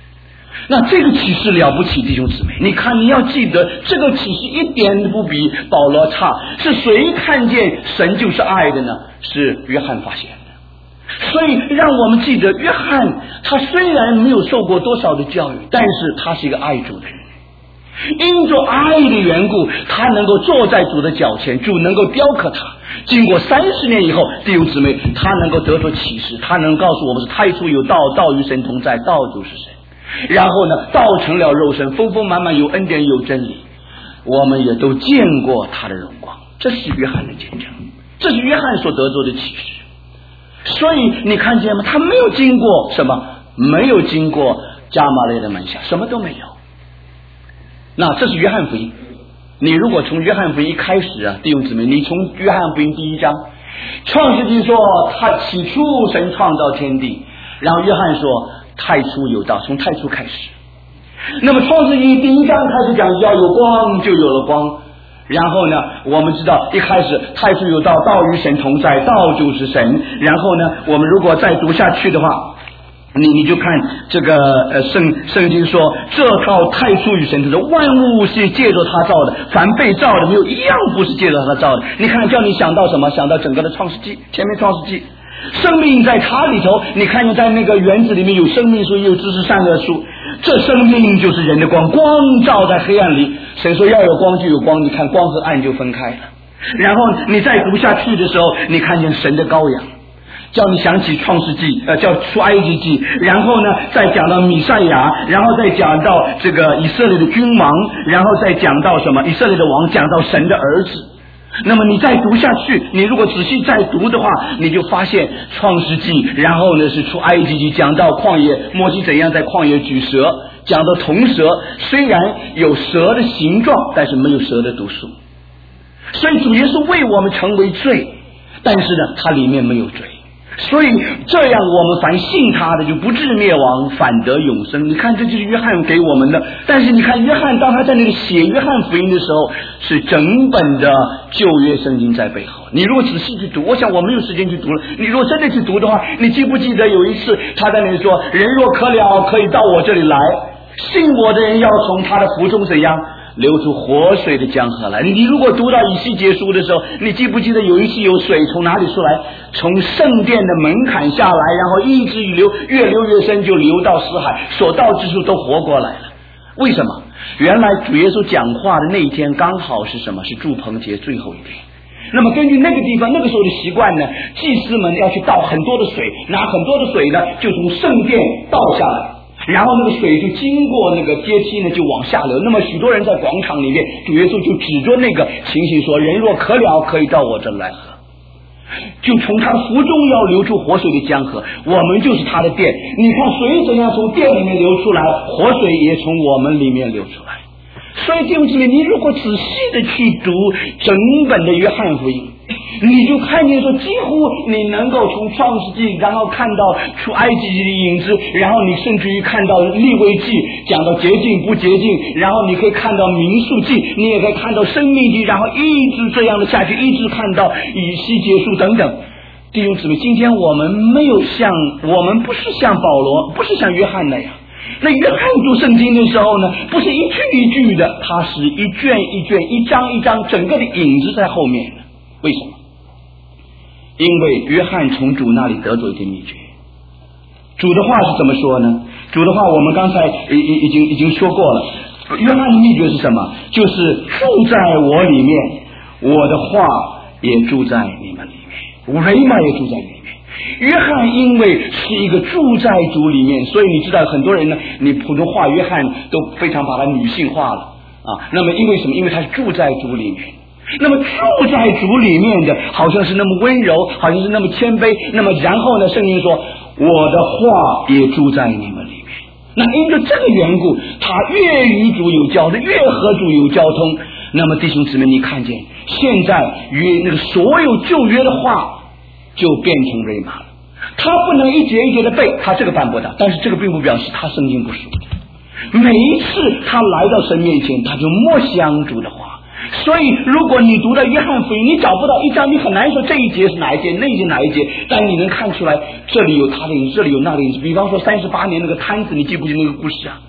那这个启示了不起，弟兄姊妹，你看你要记得，这个启示一点都不比保罗差。是谁看见神就是爱的呢？是约翰发现的。所以让我们记得，约翰他虽然没有受过多少的教育，但是他是一个爱主的人。因着爱的缘故，他能够坐在主的脚前，主能够雕刻他。经过三十年以后，弟兄姊妹，他能够得着启示，他能告诉我们是太初有道，道与神同在，道就是神。然后呢，道成了肉身，丰丰满满，有恩典有真理，我们也都见过他的荣光。这是约翰的见证，这是约翰所得着的启示。所以你看见吗？他没有经过什么，没有经过加马列的门下，什么都没有。那这是约翰福音。你如果从约翰福音一开始啊，弟兄姊妹，你从约翰福音第一章，创世纪说他起初神创造天地，然后约翰说太初有道，从太初开始。那么创世纪第一章开始讲要有光，就有了光。然后呢，我们知道一开始太初有道，道与神同在，道就是神。然后呢，我们如果再读下去的话，你你就看这个呃圣圣经说，这道太初与神同在，万物是借着他造的，凡被造的没有一样不是借着他造的。你看叫你想到什么？想到整个的创世纪，前面创世纪生命在它里头，你看见在那个园子里面有生命树，有知识善恶树，这生命就是人的光，光照在黑暗里。神说要有光就有光，你看光和暗就分开了。然后你再读下去的时候，你看见神的羔羊，叫你想起创世纪，呃，叫出埃及记，然后呢，再讲到弥赛亚，然后再讲到这个以色列的君王，然后再讲到什么？以色列的王，讲到神的儿子。那么你再读下去，你如果仔细再读的话，你就发现创世纪，然后呢是出埃及记，讲到旷野，摩西怎样在旷野举蛇，讲到铜蛇，虽然有蛇的形状，但是没有蛇的毒素。所以主耶稣为我们成为罪，但是呢，它里面没有罪。所以这样我们凡信他的就不至灭亡，反得永生。你看这就是约翰给我们的。但是你看约翰当他在那里写约翰福音的时候，是整本的旧约圣经在背后。你如果仔细去读，我想我没有时间去读了，你如果真的去读的话，你记不记得有一次他在那里说，人若渴了可以到我这里来，信我的人要从他的腹中怎样流出活水的江河来。你如果读到以西结书的时候，你记不记得有一次有水从哪里出来？从圣殿的门槛下来，然后一直流，越流越深，就流到死海，所到之处都活过来了。为什么？原来主耶稣讲话的那一天刚好是什么？是住棚节最后一天。那么根据那个地方那个时候的习惯呢，祭司们要去倒很多的水，拿很多的水呢就从圣殿倒下来，然后那个水就经过那个阶梯呢就往下流。那么许多人在广场里面，主耶稣就指着那个情形说，人若渴了可以到我这来喝，就从他的腹中要流出活水的江河。我们就是他的殿，你看水怎样从殿里面流出来，活水也从我们里面流出来。所以弟兄姊妹，你如果仔细的去读整本的约翰福音，你就看见说，几乎你能够从创世纪，然后看到出埃及记的影子，然后你甚至于看到利未记讲到洁净不洁净，然后你可以看到民数记，你也可以看到生命记，然后一直这样的下去，一直看到以西结书等等。弟兄姊妹，今天我们没有像我们不是像保罗，不是像约翰那样。那约翰读圣经的时候呢，不是一句一句的，它是一卷一卷，一章一章，整个的影子在后面的。为什么？因为约翰从主那里得着一个秘诀。主的话是怎么说呢？主的话我们刚才已已已经已经说过了。约翰的秘诀是什么？就是住在我里面，我的话也住在你们里面，维玛也住在你里面。约翰因为是一个住在主里面，所以你知道很多人呢，你普通话约翰都非常把它女性化了啊。那么因为什么？因为他是住在主里面。那么住在主里面的好像是那么温柔，好像是那么谦卑。那么然后呢，圣经说我的话也住在你们里面。那因着这个缘故，他越与主有交的，越和主有交通。那么弟兄姊妹，你看见现在约那个所有旧约的话就变成瑞玛了。他不能一节一节的背，他这个办不到，但是这个并不表示他圣经不熟。每一次他来到神面前，他就默想主的话。所以如果你读到约翰福音，你找不到一章，你很难说这一节是哪一节，那一节哪一节，但你能看出来这里有他的影子，这里有那里的影子。比方说三十八年那个摊子，你记不记得那个故事啊？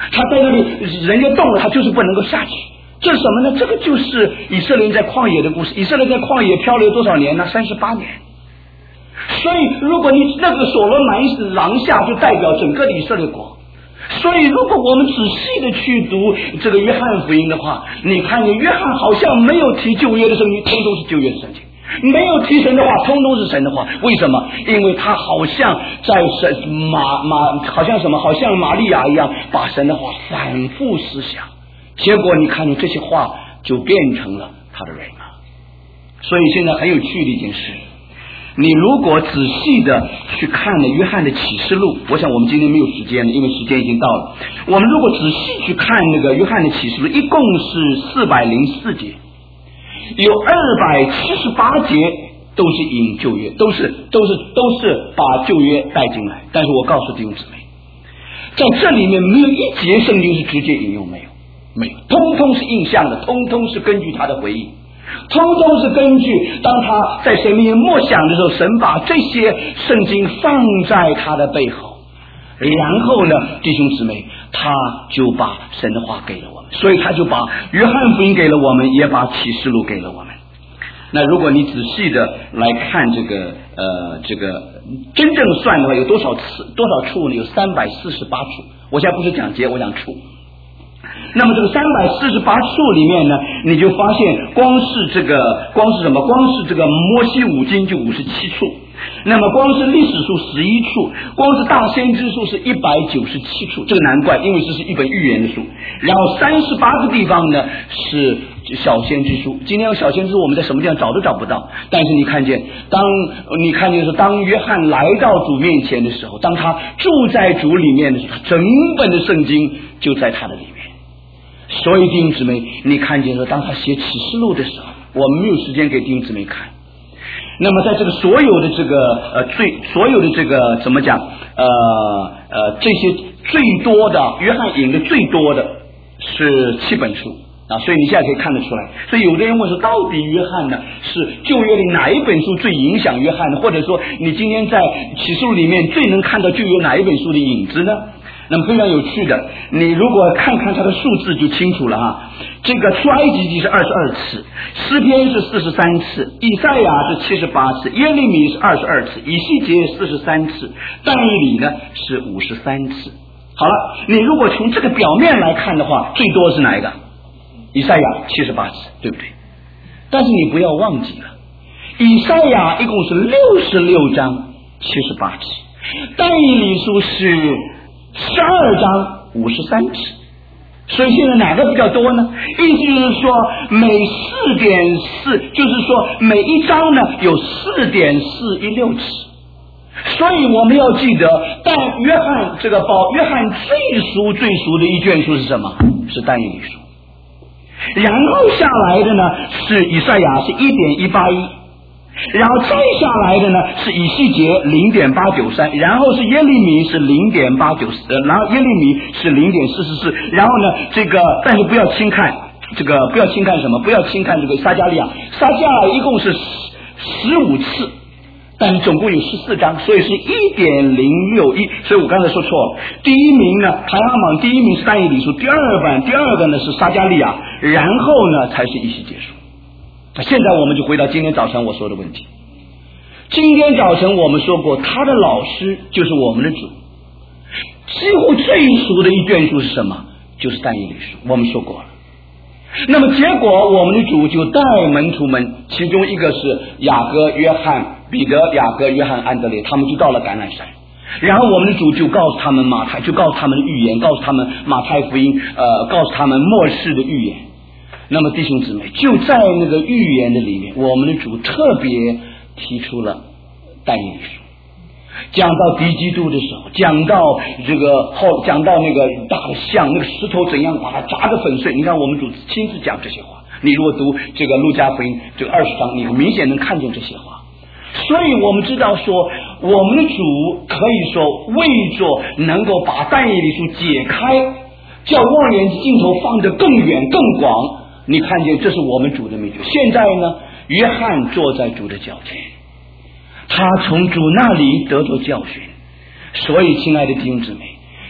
他在那里人家动了，他就是不能够下去。这是什么呢？这个就是以色列人在旷野的故事。以色列在旷野漂流多少年呢？三十八年。所以如果你那个所罗门廊下就代表整个的以色列国。所以如果我们仔细的去读这个约翰福音的话，你看见约翰好像没有提旧约的圣经，通通是旧约的圣经，没有提神的话，通通是神的话。为什么？因为他好像在神马马好像什么好像玛利亚一样，把神的话反复思想，结果你看见这些话就变成了他的人啊。所以现在很有趣的一件事，你如果仔细的去看了约翰的启示录，我想我们今天没有时间了，因为时间已经到了。我们如果仔细去看那个约翰的启示录，一共是四百零四节，有二百七十八节都是引旧约，都是都是都是把旧约带进来。但是我告诉弟兄姊妹，在这里面没有一节圣经是直接引用，没有，没有，通通是印象的，通通是根据他的回忆。通通是根据当他在神面前默想的时候，神把这些圣经放在他的背后，然后呢，弟兄姊妹，他就把神的话给了我们，所以他就把约翰福音给了我们，也把启示录给了我们。那如果你仔细的来看这个呃这个真正算的话，有多少次多少处呢？有三百四十八处。我现在不是讲节，我讲处。那么这个三百四十八处里面呢，你就发现光是这个光是什么？光是这个摩西五经就五十七处，那么光是历史书十一处，光是大先知书是一百九十七处。这个难怪，因为这是一本预言的书。然后三十八个地方呢是小先知书。今天小先知我们在什么地方找都找不到，但是你看见，当你看见是当约翰来到主面前的时候，当他住在主里面的时候，他整本的圣经就在他的里面。所以弟兄姊妹，你看见说，当他写启示录的时候，我们没有时间给弟兄姊妹看。那么在这个所有的这个呃最所有的这个怎么讲呃呃这些最多的约翰引的最多的是七本书啊，所以你现在可以看得出来。所以有的人问说，到底约翰呢是旧约里哪一本书最影响约翰呢？或者说你今天在启示录里面最能看到旧约哪一本书的影子呢？那么非常有趣的，你如果看看它的数字就清楚了哈。这个出埃及记是二十二次，诗篇是四十三次，以赛亚是七十八次，耶利米是二十二次，以西结四十三次，但以理呢是五十三次。好了，你如果从这个表面来看的话，最多是哪一个？以赛亚七十八次，对不对？但是你不要忘记了，以赛亚一共是六十六章七十八次，但以理书是十二章五十三次，所以现在哪个比较多呢？意思就是说每四点四，就是说每一章呢有四点四一六次。所以我们要记得，但约翰这个保约翰最熟最熟的一卷书是什么？是但以理书。然后下来的呢是以赛亚是一点一八一。然后再下来的呢是以西结 零点八九三， 然后是耶利米是 零点八九四， 然后耶利米是 零点四四四， 然后呢这个但是不要轻看这个不要轻看什么不要轻看这个撒迦利亚，撒迦利亚一共是十五次，但是总共有十四章，所以是 一点零六一。 所以我刚才说错了，第一名呢排行榜第一名是但以理书，第二版第二个呢是撒迦利亚，然后呢才是以西结书。现在我们就回到今天早晨我说的问题。今天早晨我们说过，他的老师就是我们的主，几乎最熟的一卷书是什么？就是但以理书，我们说过了。那么结果我们的主就带门徒们，其中一个是雅各、约翰、彼得、雅各、约翰、安德烈，他们就到了橄榄山。然后我们的主就告诉他们马太，就告诉他们预言，告诉他们马太福音，呃，告诉他们末世的预言。那么弟兄姊妹，就在那个预言的里面，我们的主特别提出了但以理书。讲到敌基督的时候，讲到这个后，讲到那个大的像那个石头怎样把它砸得粉碎，你看我们主亲自讲这些话。你如果读这个路加福音这个二十章，你明显能看见这些话。所以我们知道说，我们的主可以说为着能够把但以理书解开，叫望远镜头放得更远更广。你看见这是我们主的秘诀。现在呢，约翰坐在主的脚前，他从主那里得着教训。所以亲爱的弟兄姊妹，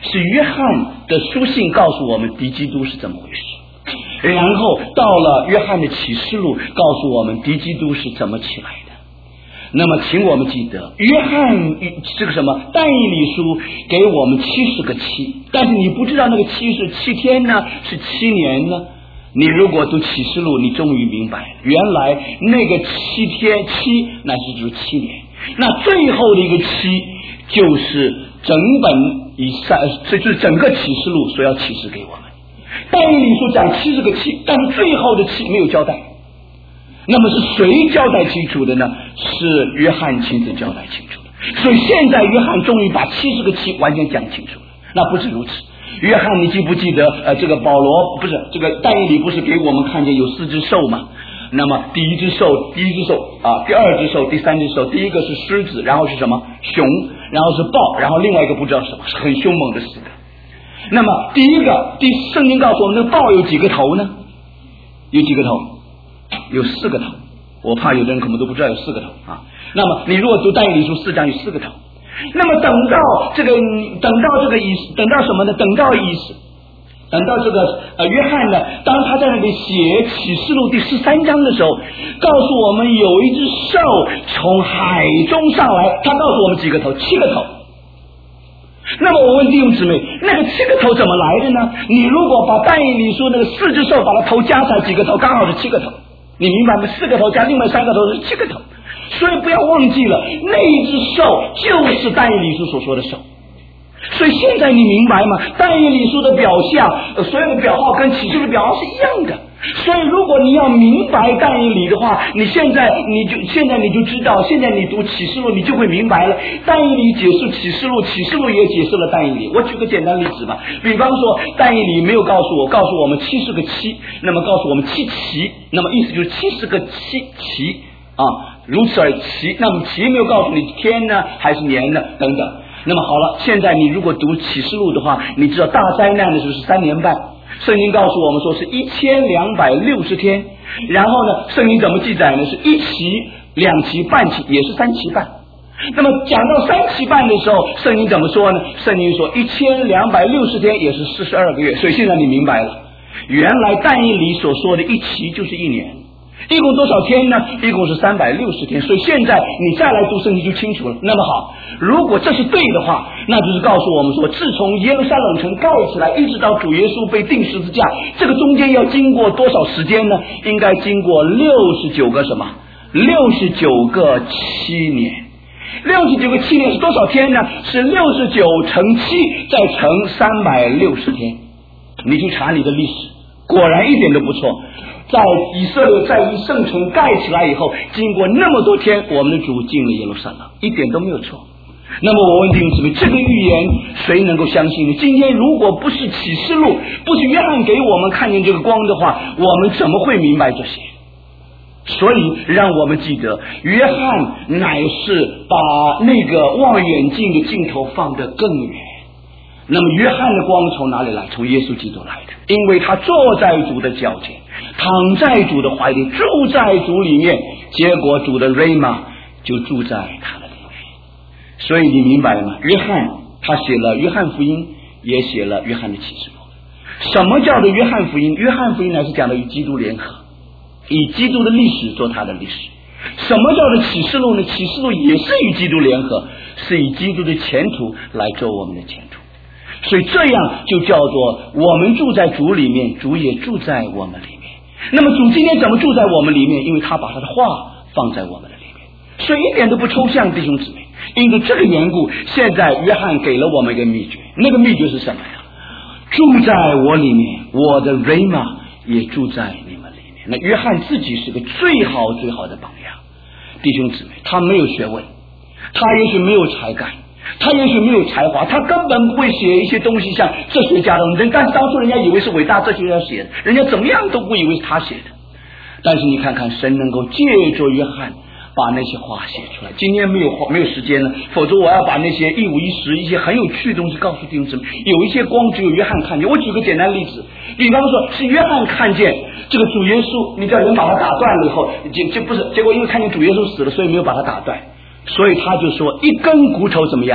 是约翰的书信告诉我们敌基督是怎么回事，然后到了约翰的启示录告诉我们敌基督是怎么起来的。那么请我们记得，约翰这个什么但以理书给我们七十个七，但是你不知道那个七是七天呢，是七年呢？你如果读启示录，你终于明白了，原来那个七天七那是就是七年，那最后的一个七就是整本以上，这就是整个启示录所要启示给我们。但以理书讲七十个七，但是最后的七没有交代。那么是谁交代清楚的呢？是约翰亲自交代清楚的。所以现在约翰终于把七十个七完全讲清楚了。那不止如此，约翰你记不记得呃，这个保罗不是这个但以理不是给我们看见有四只兽吗？那么第一只兽，第一只兽啊，第二只兽，第三只兽，第一个是狮子，然后是什么熊，然后是豹，然后另外一个不知道什么，是很凶猛的四个。那么第一个，第圣经告诉我们，那个豹有几个头呢？有几个头？有四个头。我怕有的人可能都不知道有四个头啊。那么你如果读但以理书四章有四个头。那么等到这个，等到这个意思，等到什么呢？等到意思，等到这个呃约翰呢，当他在那里写启示录第十三章的时候，告诉我们有一只兽从海中上来，他告诉我们几个头？七个头。那么我问弟兄姊妹，那个七个头怎么来的呢？你如果把但以理书那个四只兽把它头加起来几个头，刚好是七个头，你明白吗？四个头加另外三个头是七个头。所以不要忘记了，那一只兽就是但以理书所说的兽。所以现在你明白吗？但以理书的表象，呃，所有的表号跟启示的表号是一样的。所以如果你要明白但以理的话，你现在你就现在你就知道，现在你读启示录你就会明白了。但以理解释启示录，启示录也解释了但以理。我举个简单例子吧，比方说但以理没有告诉我，告诉我们七十个七，那么告诉我们七旗，那么意思就是七十个七旗啊，如此而旗，那么旗没有告诉你天呢还是年呢等等。那么好了，现在你如果读启示录的话，你知道大灾难的时候是三年半，圣经告诉我们说是一千两百六十天，然后呢圣经怎么记载呢？是一期两期半期也是三期半。那么讲到三期半的时候，圣经怎么说呢？圣经说一千两百六十天也是四十二个月。所以现在你明白了，原来但以理所说的一期就是一年，一共多少天呢？一共是三百六十天。所以现在你再来读圣经就清楚了。那么好，如果这是对的话，那就是告诉我们说，自从耶路撒冷城盖起来一直到主耶稣被钉十字架，这个中间要经过多少时间呢？应该经过六十九个什么？六十九个七年。六十九个七年是多少天呢？是六十九乘七再乘三百六十天。你去查你的历史，果然一点都不错。在以色列在一圣城盖起来以后，经过那么多天，我们的主进了耶路撒冷，一点都没有错。那么我问弟兄姊妹，这个预言谁能够相信呢？今天如果不是启示录，不是约翰给我们看见这个光的话，我们怎么会明白这些？所以让我们记得，约翰乃是把那个望远镜的镜头放得更远。那么约翰的光从哪里来？从耶稣基督来的，因为他坐在主的脚前，躺在主的怀里，住在主里面，结果主的瑞玛就住在他的里面。所以你明白了吗？约翰他写了约翰福音，也写了约翰的启示录。什么叫做约翰福音？约翰福音乃是讲的与基督联合，以基督的历史做他的历史。什么叫做启示录呢？启示录也是与基督联合，是以基督的前途来做我们的前途。所以这样就叫做我们住在主里面，主也住在我们里面。那么主今天怎么住在我们里面？因为他把他的话放在我们的里面，所以一点都不抽象，弟兄姊妹。因为这个缘故，现在约翰给了我们一个秘诀，那个秘诀是什么呀？住在我里面，我的瑞玛也住在你们里面。那约翰自己是个最好最好的榜样，弟兄姊妹，他没有学问，他也许没有才干，他也许没有才华，他根本不会写一些东西像哲学家的人，但是当初人家以为是伟大哲学家写的，人家怎么样都不以为是他写的。但是你看看，神能够借着约翰把那些话写出来。今天没有没有时间了，否则我要把那些一五一十一些很有趣的东西告诉弟兄姊妹。有一些光只有约翰看见。我举个简单例子，比方说是约翰看见这个主耶稣，你叫人把他打断了以后，就就不是，结果因为看见主耶稣死了，所以没有把他打断，所以他就说一根骨头怎么样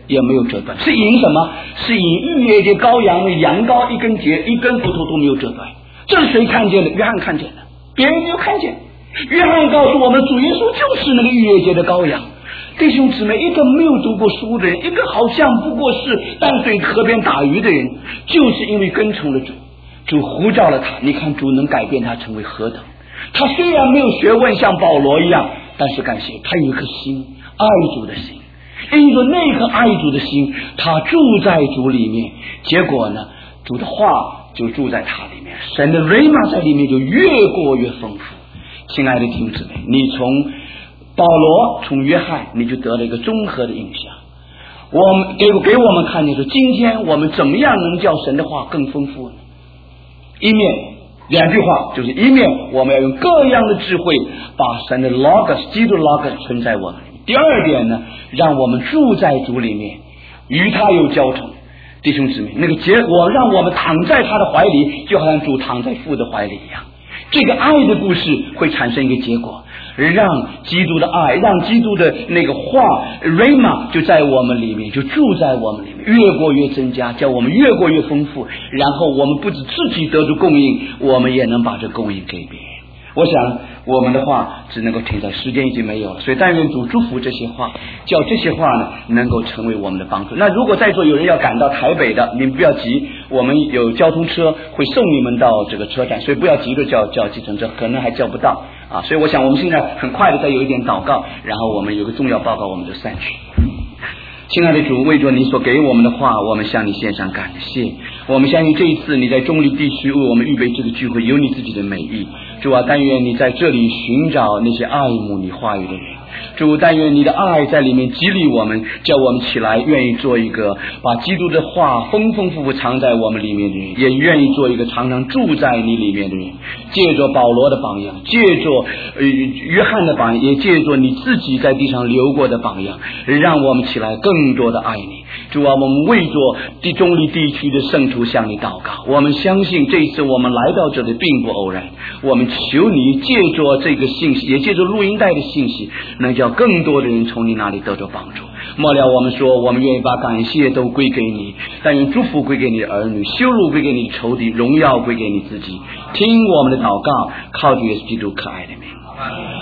也没有折断，是引什么？是引逾越节羔羊的羊羔一根节一根骨头都没有折断。这是谁看见的？约翰看见的，别人没有看见。约翰告诉我们，主耶稣就是那个逾越节的羔羊。弟兄姊妹，一个没有读过书的人，一个好像不过是淡水河边打鱼的人，就是因为跟从了主，主呼召了他，你看主能改变他成为何等。他虽然没有学问像保罗一样，但是感谢他有一颗心，爱主的心，因着那颗爱主的心，他住在主里面，结果呢，主的话就住在他里面，神的瑞玛在里面就越过越丰富。亲爱的弟兄姊妹，你从保罗从约翰你就得了一个综合的印象，我们给给我们看见说，今天我们怎么样能叫神的话更丰富呢？一面两句话，就是一面我们要用各样的智慧把神的 logos 基督 logos 存在我们里面。第二点呢，让我们住在主里面，与他有交通。弟兄姊妹，那个结果让我们躺在他的怀里，就好像主躺在父的怀里一样。这个爱的故事会产生一个结果，让基督的爱，让基督的那个话 Rhema 就在我们里面，就住在我们里面，越过越增加，叫我们越过越丰富，然后我们不止自己得出供应，我们也能把这供应给别人。我想我们的话只能够停在，时间已经没有了，所以但愿主祝福这些话，叫这些话呢能够成为我们的帮助。那如果在座有人要赶到台北的，你们不要急，我们有交通车会送你们到这个车站，所以不要急着叫叫计程车，可能还叫不到啊。所以我想我们现在很快的再有一点祷告，然后我们有个重要报告，我们就散去。亲爱的主，为着你所给我们的话，我们向你献上感谢。我们相信这一次你在中立地区为我们预备这个聚会，有你自己的美意。主啊，但愿你在这里寻找那些爱慕你话语的人。主，但愿你的爱在里面激励我们，叫我们起来愿意做一个把基督的话丰丰富富藏在我们里面的人，也愿意做一个常常住在你里面的人。借着保罗的榜样，借着呃约翰的榜样，也借着你自己在地上流过的榜样，让我们起来更多的爱你。主啊，我们为着地中立地区的圣徒向你祷告，我们相信这一次我们来到这里并不偶然，我们求你借着这个信息，也借着录音带的信息，能叫更多的人从你那里得着帮助。末了我们说，我们愿意把感谢都归给你，但愿祝福归给你的儿女，羞辱归给你的仇敌，荣耀归给你自己。听我们的祷告，靠主耶稣基督可爱的名。